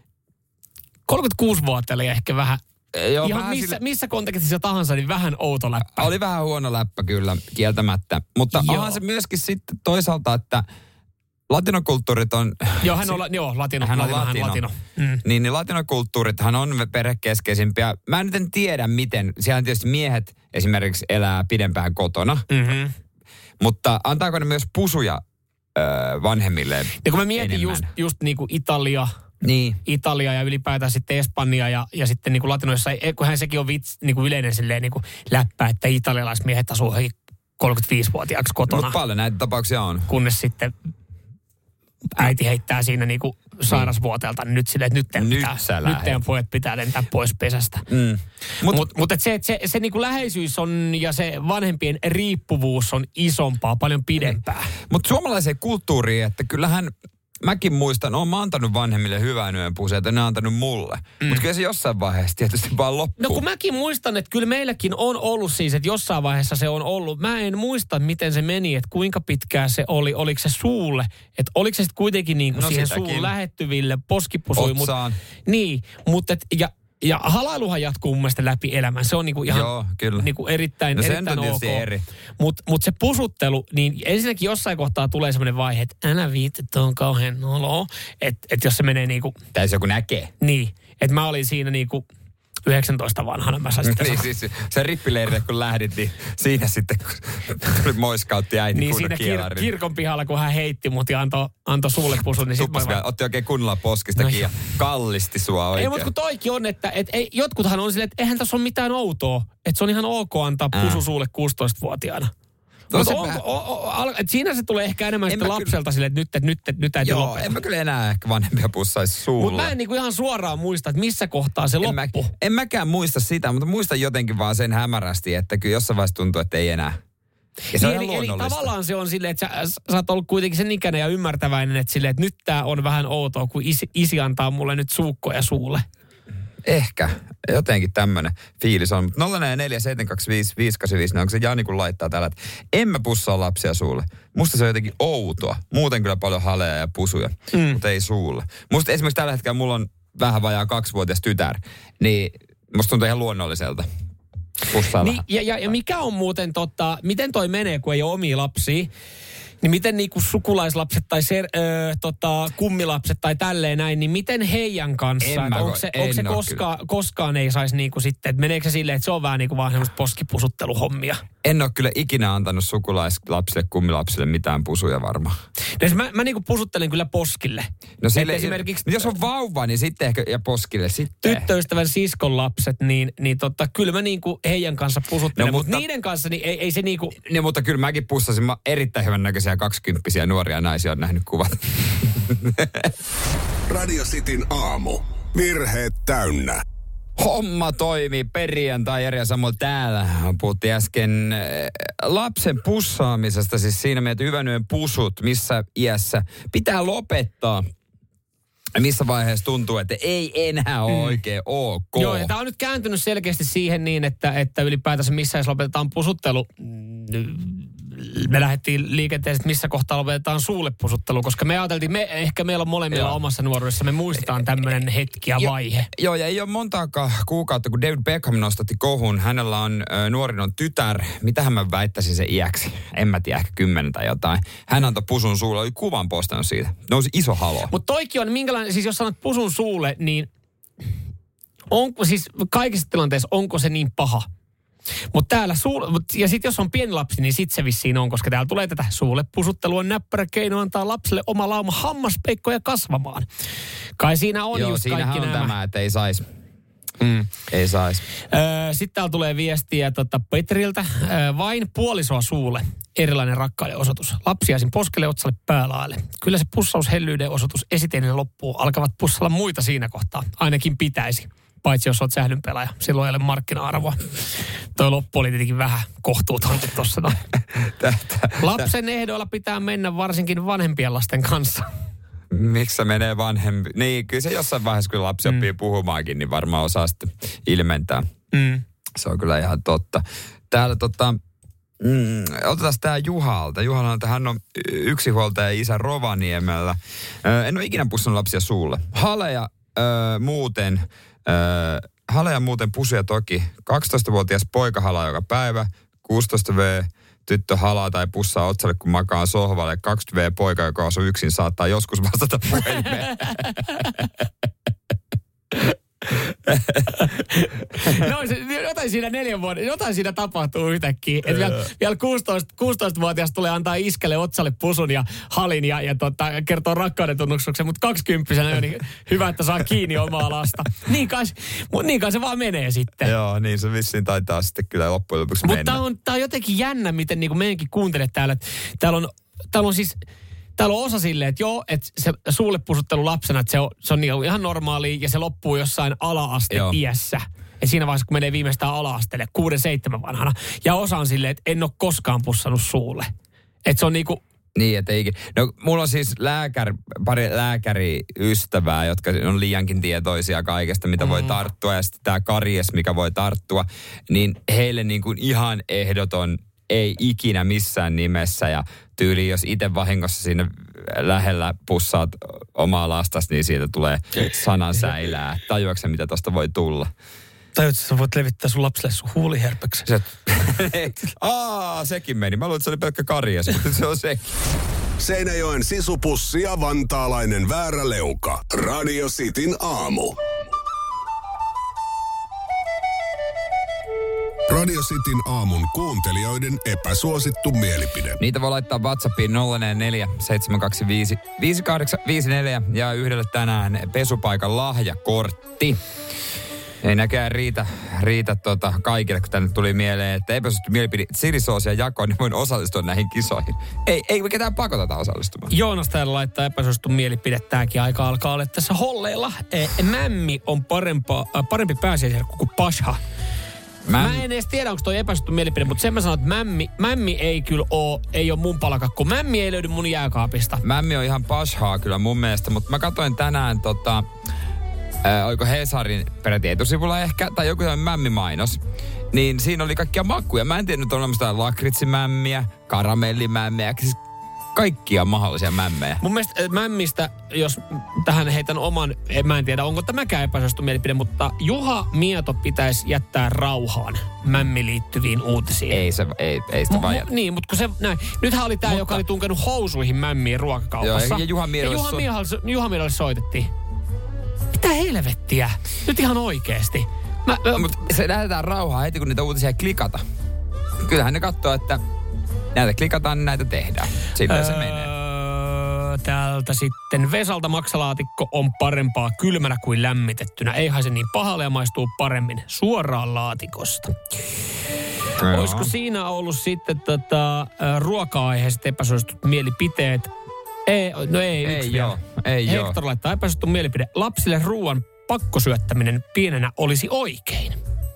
36-vuotiaille ehkä vähän... Joo, ihan missä kontekstissa tahansa, niin vähän outo läppä. Oli vähän huono läppä kyllä, kieltämättä. Mutta onhan se myöskin sitten toisaalta, että latinokulttuurit on... Joo, hän on latino. Niin latinokulttuurithan on perhekeskeisimpiä. Mä nyt en tiedä miten. Siellä tietysti miehet esimerkiksi elää pidempään kotona. Mm-hmm. Mutta antaako ne myös pusuja vanhemmille? Ja kun mä mietin just niin kuin Italia ja ylipäätään sitten Espanja ja sitten niin kuin latinoissa, kunhan sekin on niin kuin yleinen silleen niin kuin läppä, että italialaismiehet asuu 35-vuotiaaksi kotona. Mutta paljon näitä tapauksia on. Kunnes sitten äiti heittää siinä niinku sairasvuoteelta nyt silleen, että nyt teidän pojat pitää lentää pois pesästä. Mutta se niinku läheisyys on ja se vanhempien riippuvuus on isompaa, paljon pidempää. Mutta suomalaiseen kulttuuriin, että kyllähän mäkin muistan, olen antanut vanhemmille hyvän yön puseja, että ne on antanut mulle. Mutta kyllä se jossain vaiheessa tietysti vaan loppuu. No kun mäkin muistan, että kyllä meilläkin on ollut siis, että jossain vaiheessa se on ollut. Mä en muista, miten se meni, että kuinka pitkään se oli. Oliko se suulle? Että oliko se sitten kuitenkin niin kuin siihen suun lähettyville poskipusui. Otsaan. Niin, mutta ja halailuhan jatkuu mun mielestä läpi elämän. Se on niinku ihan niinku erittäin ok. Eri. Mut se pusuttelu, niin ensinnäkin jossain kohtaa tulee semmoinen vaihe, että älä viitti, että on kauhean noloa. Että jos se menee niinku... Tai se joku näkee. Niin. Että mä olin siinä niinku 19 vanhana. Mä saisin niin siis se rippileirille kun lähdit, niin siinä sitten tuli moiskautti äiti niin siinä kirkon pihalla, kun hän heitti mut ja antoi suulle pusun. Niin otti oikein kunnolla poskistakin ja kallisti sua oikein. Ei, mutta kun toikin on, että jotkuthan on silleen, että eihän tässä ole mitään outoa. Että se on ihan ok antaa pusu suulle 16-vuotiaana. Siinä se tulee ehkä enemmän sitten lapselta silleen, että nyt täytyy lopettaa. En mä kyllä enää ehkä vanhempia pussaisi suulla. Mutta mä en niinku ihan suoraan muista, että missä kohtaa se loppuu. En mäkään muista sitä, mutta muistan jotenkin vaan sen hämärästi, että kyllä jossain vaiheessa tuntuu, että ei enää. Ja se niin, eli tavallaan se on silleen, että sä oot ollut kuitenkin sen ikäinen ja ymmärtäväinen, että silleen, että nyt tää on vähän outoa, kun isi antaa mulle nyt suukkoja suulle. Ehkä. Jotenkin tämmönen fiilis on. 047255854, niin onko se Jani kun laittaa täällä, että en mä pussaa lapsia suulle. Musta se on jotenkin outoa. Muuten kyllä paljon haleja ja pusuja, mutta ei suulle. Musta esimerkiksi tällä hetkellä mulla on vähän vajaa 2-vuotias tytär, niin musta tuntuu ihan luonnolliselta. Niin, ja mikä on muuten miten toi menee, kun ei ole omia lapsia? Niin miten niinku sukulaislapset tai kummilapset tai tälleen näin, niin miten heidän kanssaan? Onko se koskaan ei saisi niinku sitten, että meneekö se silleen, että se on vähän niinku vaan semmoista poskipusutteluhommia? En ole kyllä ikinä antanut sukulaislapsille, kummilapsille mitään pusuja varmaan. No, mä niinku pusuttelen kyllä poskille. No esimerkiksi, jos on vauva, niin sitten ehkä, ja poskille sitten. Tyttöystävän siskon lapset, niin kyllä mä niinku heidän kanssa pusuttelen, no, mutta niiden kanssa niin ei se niinku... No, mutta kyllä mäkin pussasin, erittäin hyvän näköisiä 20-vuotiaita nuoria naisia on nähnyt kuvat. Radio Cityn aamu. Virheet täynnä. Homma toimii perjantai, Jari ja Samuel täällä. Puhuttiin äsken lapsen pussaamisesta, siis siinä meitä hyvän yön pusut, missä iässä pitää lopettaa. Missä vaiheessa tuntuu, että ei enää ole oikein ok. Joo, ja tämä on nyt kääntynyt selkeästi siihen niin, että ylipäätänsä missä edes lopetetaan pusuttelu me lähdettiin liikenteeseen, että missä kohtaa lopetetaan suulepusuttelu, koska me ajateltiin, ehkä meillä on molemmilla omassa nuoruudessa, me muistetaan tämmöinen hetki ja vaihe. Joo, ja ei ole montaakaan kuukautta, kun David Beckham nostatti kohun. Hänellä on nuorin on tytär. Mitähän mä väittäisin se iäksi? En mä tiedä, ehkä 10 tai jotain. Hän antoi pusun suulle, oli kuvan postannut siitä. Nousi iso halo. Mutta toikin on, minkälainen, siis jos sanot pusun suulle, niin onko siis kaikissa tilanteissa, onko se niin paha? Mutta täällä, ja sitten jos on pieni lapsi, niin sit se vissiin on, koska täällä tulee tätä suulepusuttelua näppärä keino antaa lapselle oma lauma hammaspeikkoja kasvamaan. Kai siinä on just kaikki nämä. Joo, siinähän on tämä, että ei saisi. Ei saisi. Sitten täällä tulee viestiä Petriltä. Vain puolisoa suulle. Erilainen rakkauden osoitus. Lapsiaisin poskelle, otsalle, päälaelle. Kyllä se pussaushellyyden osoitus esiteinen loppuu. Alkavat pussalla muita siinä kohtaa. Ainakin pitäisi. Paitsi jos olet sählynpelaaja. Silloin ei ole markkina-arvoa. Toi loppu oli tietenkin vähän kohtuutonta tuossa. Lapsen ehdoilla pitää mennä varsinkin vanhempien lasten kanssa. Miksi se menee vanhempi? Niin, kyllä se jossain vaiheessa, kun lapsi oppii puhumaankin, niin varmaan osaa sitten ilmentää. Se on kyllä ihan totta. Täällä otetaan tää Juhalta. Hän on yksinhuoltaja isä Rovaniemellä. En ole ikinä pussannut lapsia suulle. Haleja muuten pusuja toki. 12-vuotias poika halaa joka päivä. 16V tyttö halaa tai pussaa otsalle, kun makaa sohvalle. 20V poika, joka asuu yksin, saattaa joskus vastata puhelimeen. No, jotain siinä 4 vuoden, jotain siinä tapahtuu yhtäkkiä. Että vielä 16-vuotias tulee antaa iskelle otsalle pusun ja halin ja kertoo rakkauden tunnustuksen, mutta 20-vuotiaana on niin hyvä, että saa kiinni omaa lasta. Niin kai se vaan menee sitten. Joo, niin se vissiin taitaa sitten kyllä loppujen lopuksi mennä. Mutta tää on jotenkin jännä, miten niin kuin meidänkin kuuntelet täällä, että täällä on osa silleen, että joo, että se suulepusuttelu lapsena, että se on ihan normaalia ja se loppuu jossain ala-aste-iässä. Ja siinä vaiheessa, kun menee viimeistään ala-asteelle, 6-7 vanhana. Ja osa on silleen, että en ole koskaan pussannut suulle. Että se on niinku... Niin, että eikin. No, mulla on siis pari lääkäriystävää, jotka on liiankin tietoisia kaikesta, mitä voi tarttua. Ja sitten tämä karies, mikä voi tarttua, niin heille niin kuin ihan ehdoton ei ikinä missään nimessä. Ja tyyli, jos itse vahingossa siinä lähellä pussaat omaa lastasi, niin siitä tulee sanansäilää. Tajuatko mitä tosta voi tulla? Tajuatko, että sä voit levittää sun lapselle sun huuliherpeksen? Sekin meni. Mä luulen, että se oli pelkkä karies, mutta se on sekin. Seinäjoen sisupussi ja vantaalainen vääräleuka. Radio Cityn aamu. Radio Cityn aamun kuuntelijoiden epäsuosittu mielipide. Niitä voi laittaa WhatsAppiin 044 725 5854 ja yhdelle tänään pesupaikan lahjakortti. Ei näkään riitä kaikille, kun tänne tuli mieleen, että epäsuosittu mielipide sirisoosia jakoon, niin voin osallistua näihin kisoihin. Ei ketään pakoteta osallistumaan. Joonas täällä laittaa epäsuosittu mielipide. Tääkin aika alkaa olla tässä holleilla. Mämmi on parempi pääsiäisherkku kuin pasha. Mä en edes tiedä, onko toi epäsuosittu mielipide, mutta sen mä sanon, että mämmi ei kyllä ei ole mun palakakku. Mämmi ei löydy mun jääkaapista. Mämmi on ihan pashaa kyllä mun mielestä, mutta mä katsoin tänään oliko Hesarin peräti etusivulla ehkä, tai joku tämmöinen mämmimainos. Niin siinä oli kaikkia makuja. Mä en tiedä, että on olemassa lakritsimämmiä, karamellimämmiä, siis kaikkia mahdollisia mämmejä. Mun mielestä mämmistä, jos tähän heitän oman, mä en tiedä, onko tämäkään epäsuosittu mielipide, mutta Juha Mieto pitäisi jättää rauhaan mämmi liittyviin uutisiin. Ei sitä vaan jätä. Niin, mutta kun se näin. Nythän oli joka oli tunkenut housuihin mämmiin ruokakaupassa. Joo, ja Juha Miedolle soitettiin. Mitä helvettiä? Nyt ihan oikeesti. Mutta se lähetetään rauhaa heti, kun niitä uutisia ei klikata. Kyllähän ne katsoo, että näitä klikataan, niin näitä tehdään. Sillä se menee. Täältä sitten Vesalta maksalaatikko on parempaa kylmänä kuin lämmitettynä. Ei haise niin pahalle ja maistuu paremmin suoraan laatikosta. Olisiko siinä ollut sitten ruoka-aiheiset epäsuositut mielipiteet? Ei Hector laittaa epäsuosittu mielipide. Lapsille ruoan pakkosyöttäminen pienenä olisi oikein.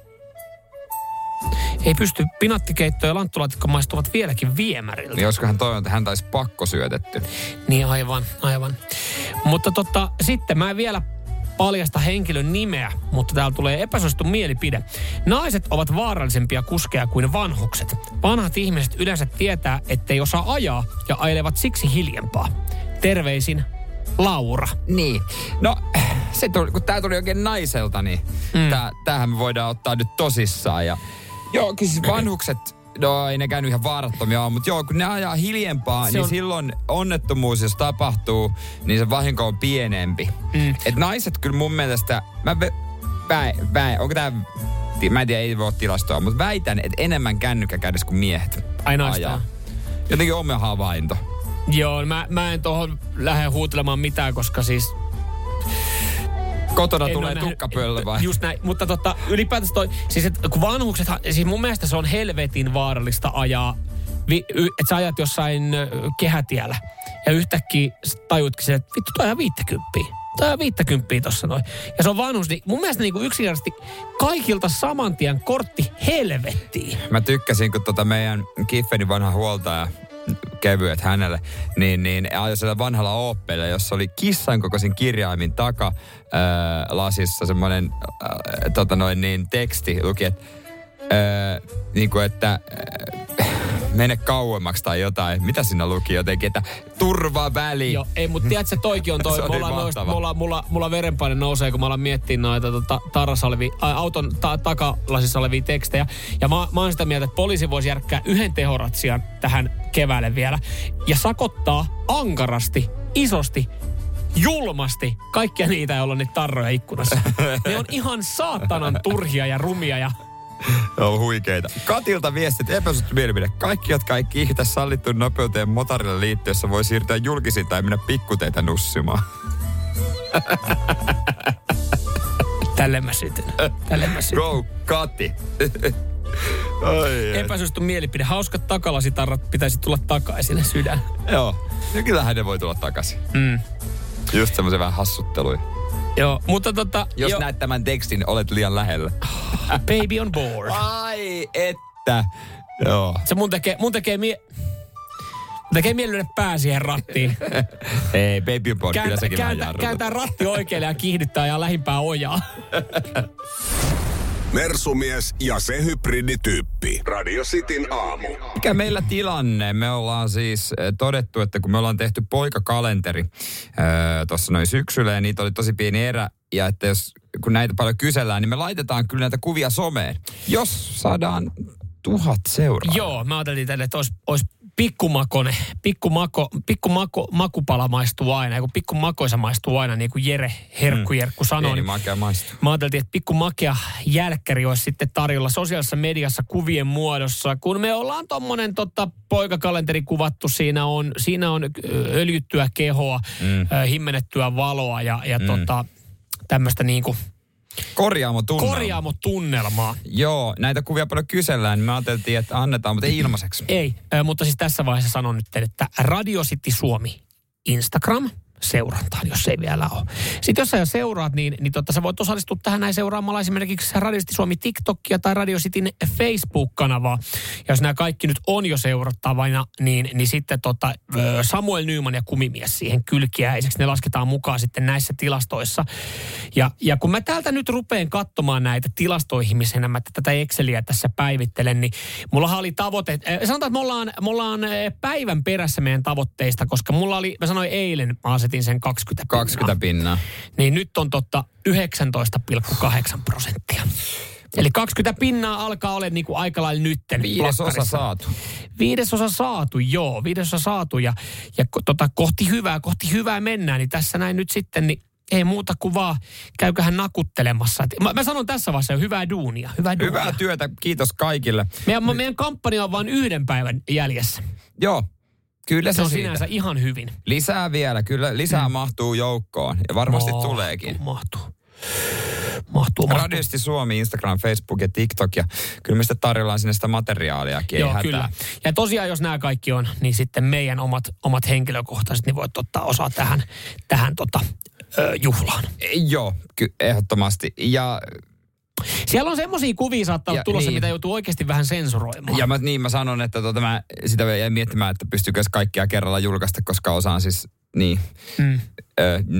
Ei pysty, pinaattikeitto ja lanttulaatikko maistuvat vieläkin viemäriltä. Niin olisikohan toivon, että häntä olisi pakkosyötetty. Niin aivan. Mutta sitten mä vielä paljasta henkilön nimeä, mutta täällä tulee epäsuosittu mielipide. Naiset ovat vaarallisempia kuskeja kuin vanhukset. Vanhat ihmiset yleensä tietää, ettei osaa ajaa ja ajelevat siksi hiljempaa. Terveisin Laura. Niin. No, kun tää tuli oikein naiselta, niin tämähän me voidaan ottaa nyt tosissaan. Ja, joo, kyllä siis vanhukset, no ei ne käynyt ihan vaarattomia, mutta joo, kun ne ajaa hiljempaa, niin silloin onnettomuus, jos tapahtuu, niin se vahinko on pienempi. Et naiset kyllä mun mielestä, onko tää, mä en tiedä, ei voi tilastoa, mutta väitän, että enemmän kännykkäkädessä kuin miehet. Ai naista. Jotenkin oma havainto. Joo, mä en tohon lähde huutelemaan mitään, koska siis... Kotona tulee tukkapöllö vai? Just näin, mutta ylipäätänsä siis että kun vanhukset, siis mun mielestä se on helvetin vaarallista ajaa, että sä ajat jossain kehätiellä ja yhtäkkiä tajutkin sen, että vittu, toi ajaa 50. Toi ajaa 50 tossa noin. Ja se on vanhus, niin mun mielestä niin yksinkertaisesti kaikilta saman tien kortti helvettiin. Mä tykkäsin, kun meidän Kiffenin vanha huoltaja, kevyet hänelle, niin ajoi siellä vanhalla Opelilla, jossa oli kissan kokoisin kirjaimin lasissa semmoinen teksti luki, että mene kauemmaksi tai jotain. Mitä siinä luki jotenkin, että turvaväli. Joo, ei, mutta tiedätkö, toikin on toi. Mulla verenpaine nousee, kun mä alan miettiä noita auton takalasissa olevia tekstejä. Ja mä oon sitä mieltä, että poliisi voisi järkkää yhden tehoratsian tähän keväälle vielä. Ja sakottaa ankarasti, isosti, julmasti kaikkia niitä, joilla on niitä tarroja ikkunassa. Ne on ihan saatanan turhia ja rumia ja... On huikeita. Katilta viestit, epäsuosittu mielipide. Kaikki, jotka ei kiihdytä sallittuun nopeuteen motorille liittyessä, voi siirtyä julkisiin tai mennä pikkuteitä nussimaan. Tälle mä sytyn. Go, Kati. Epäsuosittu mielipide. Hauskat takalasitarrat pitäisi tulla takaisin, sydän. Joo. Ja kyllähän ne voi tulla takaisin. Just semmoisen vähän hassutteluja. Joo, mutta jos näet tämän tekstin, olet liian lähellä. Baby on board. Ai, että. Joo. Se mun tekee mieli lyödä pää siihen rattiin. Ei, baby on board, kyllä sekin vähän jarruta. Kääntää ratti oikealle ja kiihdyttää ja lähimpää ojaa. Mersumies ja se hybridityyppi. Radio Cityn aamu. Mikä meillä tilanne? Me ollaan siis todettu, että kun me ollaan tehty poikakalenteri tuossa noin syksyllä ja niitä oli tosi pieni erä. Ja että kun näitä paljon kysellään, niin me laitetaan kyllä näitä kuvia someen. Jos saadaan 1000 seuraa. Joo, mä ajattelin tälle, että olisi makupala maistuu aina. Ja kun pikkumakoisa maistuu aina, niin kuin Jere Herkku sanoi. Pieni makea maistuu. Mä ajattelin, että pikkumakea jälkkäri olisi sitten tarjolla sosiaalisessa mediassa kuvien muodossa. Kun me ollaan tommonen poikakalenteri kuvattu, siinä on öljyttyä kehoa, himmennettyä valoa ja tämmöistä niinku... Korjaamotunnelmaa. Joo, näitä kuvia paljon kysellään, niin me ajateltiin, että annetaan, mutta ei ilmaiseksi. Ei, mutta siis tässä vaiheessa sanon nyt, että Radio City Suomi Instagram seurantaan, jos ei vielä ole. Sitten jos sä jo seuraat, niin sä voit osallistua tähän näin seuraamalla esimerkiksi Radio City Suomi TikTokia tai Radio Cityn Facebook-kanavaa. Ja jos nämä kaikki nyt on jo seurattavana, niin sitten Samuel Nyman ja Kumimies siihen kylkiäiseksi, ne lasketaan mukaan sitten näissä tilastoissa. Ja kun mä täältä nyt rupean katsomaan näitä tilastoihmisenä, mä tätä Exceliä tässä päivittelen, niin mullahan oli tavoite, sanotaan, että me ollaan päivän perässä meidän tavoitteista, koska mulla oli, mä sanoin eilen, mä asetin sen 20 pinnaa. Niin nyt on 19,8%. Eli 20 pinnaa alkaa olla niin kuin aika lailla nytten. 5% saatu. 5% saatu. Ja kohti hyvää mennään. Niin tässä näin nyt sitten, niin ei muuta kuin vaan käyköhän nakuttelemassa. Mä sanon tässä vaiheessa jo hyvää duunia. Hyvää työtä, kiitos kaikille. Meidän kampanja on vain 1 päivän jäljessä. Joo. Kyllä se on sinänsä ihan hyvin. Lisää vielä, kyllä lisää mahtuu joukkoon ja varmasti tuleekin. Mahtuu. Radio City Suomi, Instagram, Facebook ja TikTok ja kyllä me sitten tarjollaan sinne sitä materiaaliakin. Joo, kyllä. Ja tosiaan jos nämä kaikki on, niin sitten meidän omat henkilökohtaiset, niin voit ottaa osaa tähän juhlaan. Joo, ehdottomasti. Ja siellä on semmoisia kuvia saattaa olla tulossa, mitä joutuu oikeasti vähän sensuroimaan. Ja mä sanon, että mä sitä jäin miettimään, että pystyykö kaikkia kerralla julkaista, koska osaan siis,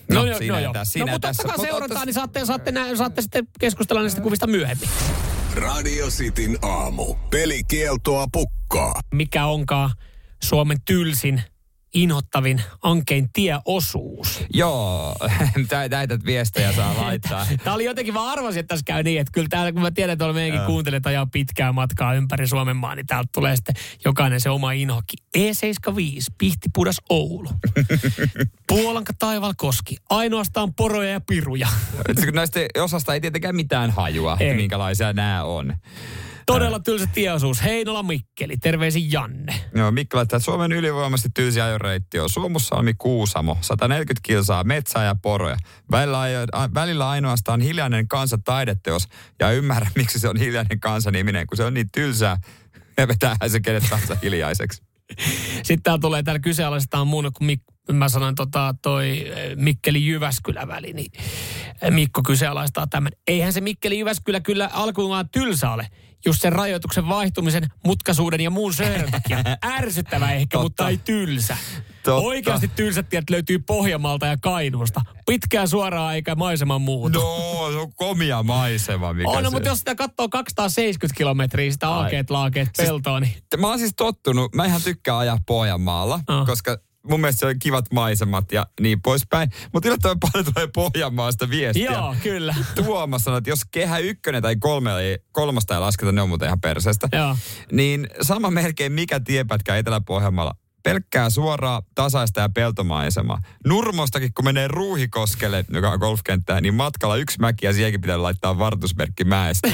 No mutta ottakaa seurantaa, niin saatte sitten keskustella näistä kuvista myöhemmin. Radio Cityn aamu. Pelikieltoa pukkaa. Mikä onkaan Suomen tylsin, inhottavin, ankein tieosuus? Joo, näitä viestejä saa laittaa. Tämä oli jotenkin, vaan arvasin, että tässä käy niin, että kyllä täällä, kun mä tiedän, että meidänkin kuuntelijat ajaa pitkää matkaa ympäri Suomen maan, niin täältä tulee sitten jokainen se oma inhokki. E75, Pihtipudas, Oulu. Puolanka, Taival, Koski. Ainoastaan poroja ja piruja. Näistä osasta ei tietenkään mitään hajua, että minkälaisia nämä on. Todella tylsä tieosuus. Heinola, Mikkeli. Terveisin Janne. Joo, Mikko laittaa, että Suomen ylivoimaisesti tylsi ajoreitti on Suomussalmi, Kuusamo. 140 kilsaa, metsää ja poroja. Välillä ainoastaan hiljainen kansa taideteos. Ja ymmärrä, miksi se on hiljainen kansaniminen, kun se on niin tylsää. Ja vetäähän se kenet tahansa hiljaiseksi. Sitten täällä tulee, täällä kyseenalaistetaan muun kuin mä sanoin toi Mikkeli-Jyväskylä-väli, niin Mikko kyseenalaistaa tämän. Eihän se Mikkeli-Jyväskylä kyllä alkuun tylsä ole. Just sen rajoituksen vaihtumisen, mutkaisuuden ja muun söörän takia. Ärsyttävä ehkä, mutta ei tylsä. Totta. Oikeasti tylsät tiet löytyy Pohjanmaalta ja Kainuusta. Pitkään suoraan eikä maiseman muutu. No, se on komia maisema. Mikä no, mutta jos sitä katsoo 270 kilometriä sitä laakeet peltoa, niin... Mä oon siis tottunut, mä ihan tykkään ajaa Pohjanmaalla, koska mun mielestä se on kivat maisemat ja niin poispäin. Mutta yllättävän paljon tulee Pohjanmaasta viestiä. Joo, kyllä. Tuomas sanoi, että jos kehä 1 tai 3 ei lasketa, ne on muuten ihan perseestä. Joo. Niin sama melkein mikä tiepätkä Etelä-Pohjanmaalla. Pelkkää suoraa, tasaista ja peltomaisemaa. Nurmostakin, kun menee Ruuhikoskelle, joka on golfkenttää, niin matkalla 1 mäki ja siihenkin pitää laittaa vartusmerkki mäestä.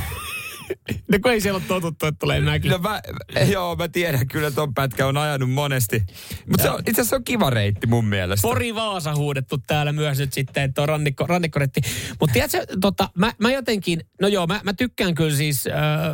No kun ei siellä ole totuttu, että tulee mäki. No mä tiedän kyllä, että ton pätkä on ajanut monesti. Mutta itse asiassa se on kiva reitti mun mielestä. Pori-Vaasa huudettu täällä myös nyt sitten, että on rannikkoreitti. Mutta tiedätkö, mä jotenkin, mä tykkään kyllä siis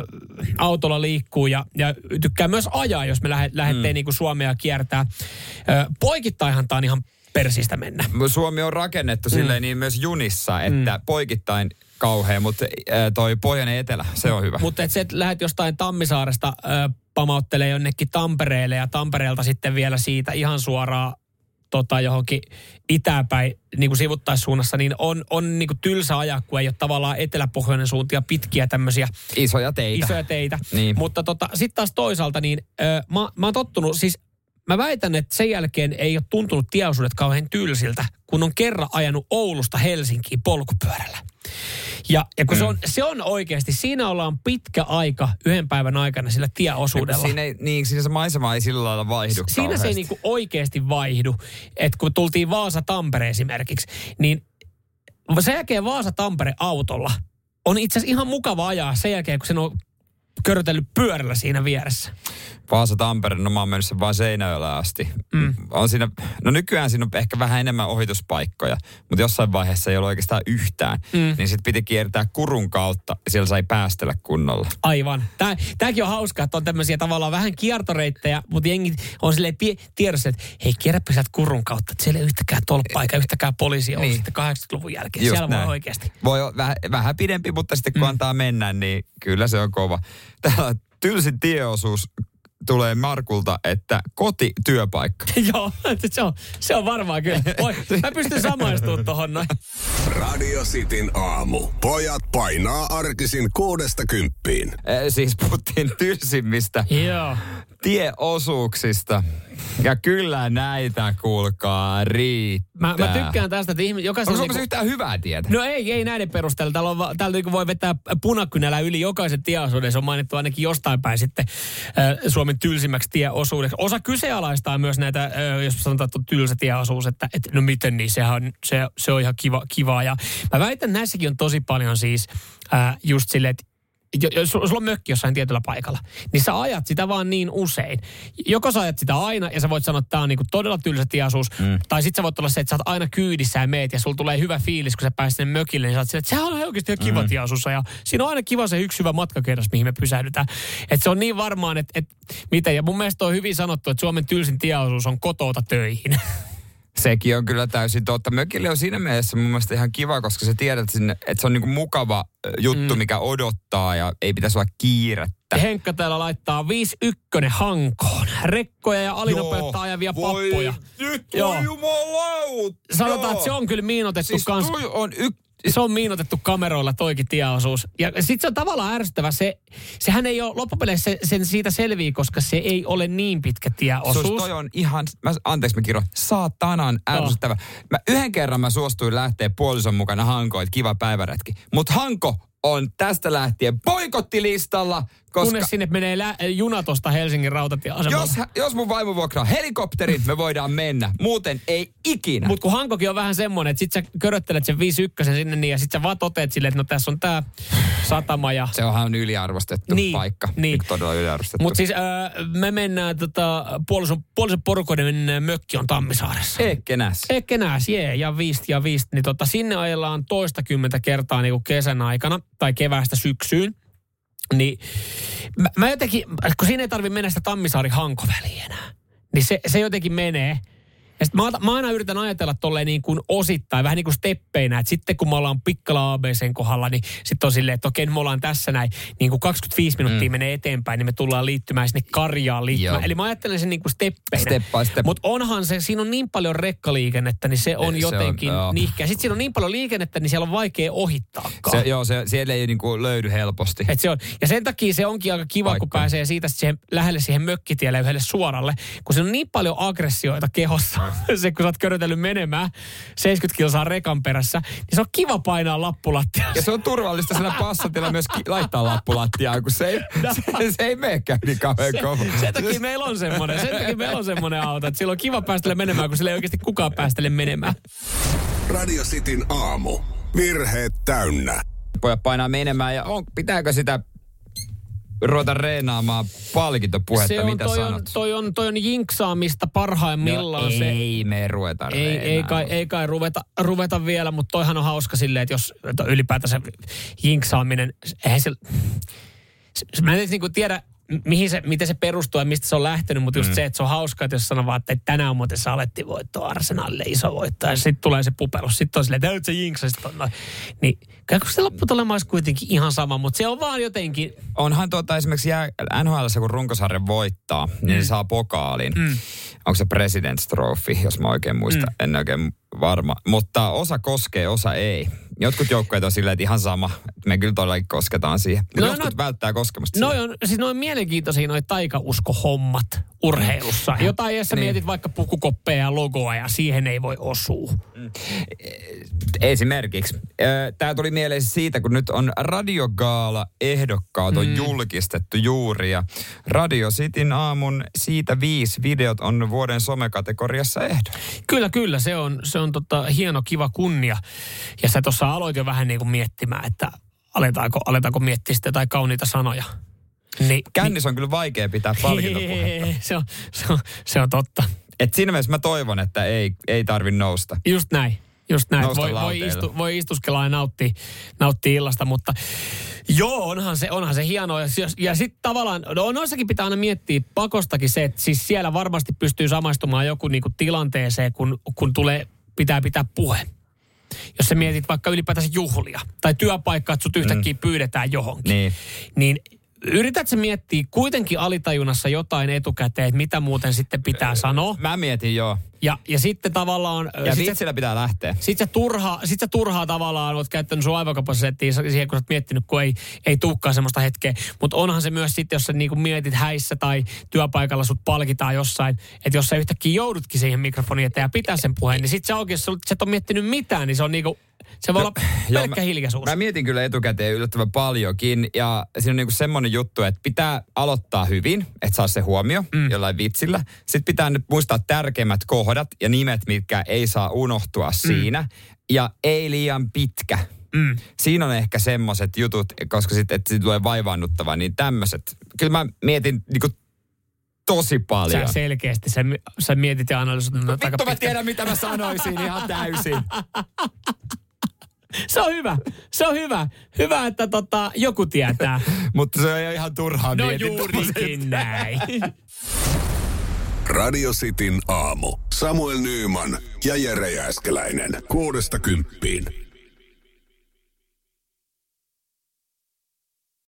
autolla liikkuu ja tykkään myös ajaa, jos me lähdetään niinku Suomea kiertää. Poikittainhan tää on ihan persistä mennä. Suomi on rakennettu silleen niin myös junissa, että poikittain kauhea, mutta toi pohjoinen etelä, se on hyvä. Mutta et lähdet jostain Tammisaaresta pamauttelee jonnekin Tampereelle ja Tampereelta sitten vielä siitä ihan suoraan johonkin itäpäin niin kuin sivuttaissuunnassa, niin on niin kuin tylsä ajaa, kun ei ole tavallaan eteläpohjoinen suuntia pitkiä tämmöisiä isoja teitä. Niin. Mutta sitten taas toisaalta, niin mä oon tottunut, siis mä väitän, että sen jälkeen ei ole tuntunut tieosuudet kauhean tylsiltä, kun on kerran ajanut Oulusta Helsinkiin polkupyörällä. Ja kun se on oikeasti, siinä ollaan pitkä aika yhden päivän aikana sillä tieosuudella. Siinä se maisema ei sillä lailla vaihdu siinä se ei niinku oikeasti vaihdu. Että kun tultiin Vaasa-Tampere esimerkiksi, niin sen jälkeen Vaasa-Tampere autolla on itse asiassa ihan mukava ajaa sen jälkeen, kun sen on körötellyt pyörällä siinä vieressä. Vaasa-Tampere, no mä oon mennyt sen vaan Seinäjoelle asti. On siinä, no nykyään siinä on ehkä vähän enemmän ohituspaikkoja, mutta jossain vaiheessa ei ole oikeastaan yhtään. Niin sit piti kiertää Kurun kautta ja siellä sai päästellä kunnolla. Aivan. Tääkin on hauskaa, että on tämmöisiä tavallaan vähän kiertoreittejä, mutta jengi on silleen tiedossa, että hei, kierräpä sieltä Kurun kautta, että siellä ei yhtäkään tolppaa eikä yhtäkään poliisia ole sitten 80-luvun jälkeen. Just siellä näin. voi oikeasti. Voi olla vähän pidempi, mutta sitten kun antaa mennä, niin kyllä se on kova. Täällä tylsin tieosuus tulee Markulta, että kotityöpaikka. Joo, se on varmaan kyllä. Mä pystyn samaistumaan tohon noin. Radio Cityn aamu. Pojat painaa arkisin 6–10. Siis puhuttiin tylsimmistä tieosuuksista. Ja kyllä näitä, kuulkaa, riittää. Mä tykkään tästä, että jokaisen... Onko se yhtään hyvää tietä? No ei näiden perusteella. Täältä voi vetää punakynällä yli jokaisen tieosuuden. Se on mainittu ainakin jostain päin sitten Suomen tylsimmäksi tieosuudeksi. Osa kyseenalaistaa myös näitä, jos sanotaan, että on tylsä tieosuus, että no miten niin, se on ihan kivaa. Ja mä väitän, että näissäkin on tosi paljon siis just silleen, että jos sulla on mökki jossain tietyllä paikalla, niin sä ajat sitä vaan niin usein. Joko sä ajat sitä aina ja sä voit sanoa, että tää on niinku todella tylsä tieosuus, tai sit sä voit olla se, että sä oot aina kyydissä ja meet ja sulla tulee hyvä fiilis, kun sä pääset sinne mökille, niin sä oot silleen, että sehän on oikeasti ihan kiva tieosuus ja siinä on aina kiva se yksi hyvä matkakerros, mihin me pysähdytään. Että se on niin varmaan, että miten, ja mun mielestä on hyvin sanottu, että Suomen tylsin tieosuus on kotota töihin. Sekin on kyllä täysin totta. Mökille on siinä mielessä mun mielestä ihan kiva, koska sä tiedät, että se on niinku mukava juttu, mikä odottaa ja ei pitäisi olla kiirettä. Henkka täällä laittaa 51 Hankoon. Rekkoja ja alinopeutta ajavia pappoja. Nyt voi jumalauta. Sanotaan, että se on kyllä miinotettu siis kans. Se on miinotettu kameroilla toikin tieosuus. Ja sit se on tavallaan ärsyttävä. Sehän ei ole loppupeleissä sen siitä selviä, koska se ei ole niin pitkä tieosuus. Toi on ihan, anteeksi mä kirjoin, saatanan ärsyttävä. Yhden kerran mä suostuin lähteä puolison mukana Hankoon, että kiva päiväretki. Mutta Hanko on tästä boikottilistalla, koska... Kunnes sinne menee juna tosta Helsingin rautatieasemalla. Jos mun vaimo vuokraa helikopterin, me voidaan mennä. Muuten ei ikinä. Mutta kun Hankokin on vähän semmoinen, että sit sä köröttelet sen 51 sinne niin, ja sit sä vaan toteet silleen, että no tässä on tää satama ja... Se onhan yliarvostettu paikka. Niin. Todella yliarvostettu. Mutta siis me mennään puolison porukoiden mökki on Tammisaaressa. Ekkenäs. Ja viist. Niin sinne ajellaan 20 kertaa niinku kesän aikana tai keväästä syksyyn. Niin mä jotenkin, kun siinä ei tarvitse mennä sitä Tammisaari-Hanko-väliä enää, niin se jotenkin menee. Ja sit mä aina yritän ajatella tolleen niin kuin osittain, vähän niin kuin steppeinä, että sitten kun me ollaan Pikkala ABCn kohdalla, niin sitten on silleen, että okei, me ollaan tässä näin, niin kuin 25 minuuttia menee eteenpäin, niin me tullaan liittymään sinne Karjaan liittymään. Joo. Eli mä ajattelen sen niin kuin steppeinä. Step. Mutta onhan se, siinä on niin paljon rekkaliikennettä, niin se on jotenkin nihkeä. Sitten siinä on niin paljon liikennettä, niin siellä on vaikea ohittaakaan. Siellä ei niin kuin löydy helposti. Et se on. Ja sen takia se onkin aika kiva, kun pääsee siitä lähelle siihen mökkitielle yhdelle suoralle, kun se on niin paljon aggressioita kehossa. Se, kun sä oot körötellyt menemään 70 kilsaa rekan perässä, niin se on kiva painaa lappulattialla. Ja se on turvallista siinä passatilla myös laittaa lappulattiaan, kun se ei menekään niin kauhean kova. Sen takia meillä on semmoinen auto, että sillä on kiva päästellä menemään, kun sillä ei oikeasti kukaan päästele menemään. Radio Cityn aamu. Virheet täynnä. Pojat painaa menemään ja pitääkö sitä ruveta reenaamaan palkintopuhetta, mitä sanot? Toi on jinksaamista parhaimmillaan. Ei me ruveta reenaamaan. Ei kai ruveta vielä, mutta toihan on hauska silleen, että jos ylipäätään se jinksaaminen, eihän se... Mä en niin kuin tiedä, miten se perustuu ja mistä se on lähtenyt, mutta just se, että se on hauska, että jos sanoo vaan, että tänään on muuten Saletti-voitto Arsenalille, iso voitto, ja sitten tulee se puperus. Sitten on silleen, että se jinksa, niin kun se lopputulemaan olisi kuitenkin ihan sama, mutta se on vaan jotenkin... Onhan esimerkiksi NHL:ssä, kun runkosarja voittaa, niin se saa pokaalin. Onko se President's Trophy, jos mä oikein muistan, en oikein varma. Mutta osa koskee, osa ei. Jotkut joukkueet on silleen, että ihan sama. Me kyllä todellakin kosketaan siihen. Mutta jotkut välttää koskemasta siihen. Noin mielenkiintoisia noi taikausko-hommat urheilussa. Jotain, jos sä mietit vaikka pukukoppeja ja logoa ja siihen ei voi osua. Esimerkiksi. Tämä tuli mieleen siitä, kun nyt on radiogaala-ehdokkaat on julkistettu juuri. Ja Radio Cityn aamun siitä 5 videot on vuoden somekategoriassa ehdolla. Kyllä. Se on hieno, kiva kunnia. Ja sä tuossa aloit jo vähän niin kuin miettimään, että aletaanko miettiä sitten jotain kauniita sanoja. Kännissä on kyllä vaikea pitää palkintopuhetta. Se on totta. Et siinä mielessä mä toivon, että ei tarvi nousta. Just näin. Voi istuskella ja nauttia illasta, mutta joo, onhan se hienoa. Ja sitten tavallaan, noissakin pitää aina miettiä pakostakin se, että siis siellä varmasti pystyy samaistumaan joku niinku tilanteeseen, kun pitää puhe. Jos sä mietit vaikka ylipäätänsä juhlia tai työpaikkaa, että sut yhtäkkiä pyydetään johonkin. Niin yrität sä miettiä kuitenkin alitajunnassa jotain etukäteen, että mitä muuten sitten pitää sanoa. Mä mietin, joo. Ja sitten tavallaan... Ja vitsillä pitää lähteä. Sitten sä turhaa tavallaan oot käyttänyt sun aivokapasiteettia siihen, kun sä oot miettinyt, kun ei tulekaan semmoista hetkeä. Mutta onhan se myös sitten, jos sä niinku mietit häissä tai työpaikalla sut palkitaan jossain, että jos sä yhtäkkiä joudutkin siihen mikrofoniin eteen ja pitää sen puheen, niin sitten sä oikein, jos sä et ole miettinyt mitään, niin se on niinku... Se voi olla pelkkä hiljaisuus. Mä mietin kyllä etukäteen yllättävän paljonkin. Ja siinä on niinku semmoinen juttu, että pitää aloittaa hyvin, että saa se huomio jollain vitsillä. Sitten pitää nyt muistaa tärkeimmät kohdat ja nimet, mitkä ei saa unohtua siinä. Ja ei liian pitkä. Siinä on ehkä semmoiset jutut, koska sitten, että se tulee vaivaannuttavaa, niin tämmöiset. Kyllä mä mietin niinku tosi paljon. Sä selkeästi, sä mietit ja analysoit. Vittu mä tiedän, mitä mä sanoisin ihan täysin. Se on hyvä. Hyvä, että joku tietää. Mutta se on ihan turhaa mietin. No juurikin näin. Radio Cityn aamu. Samuel Nyyman ja Jere Jääskeläinen. 6–10.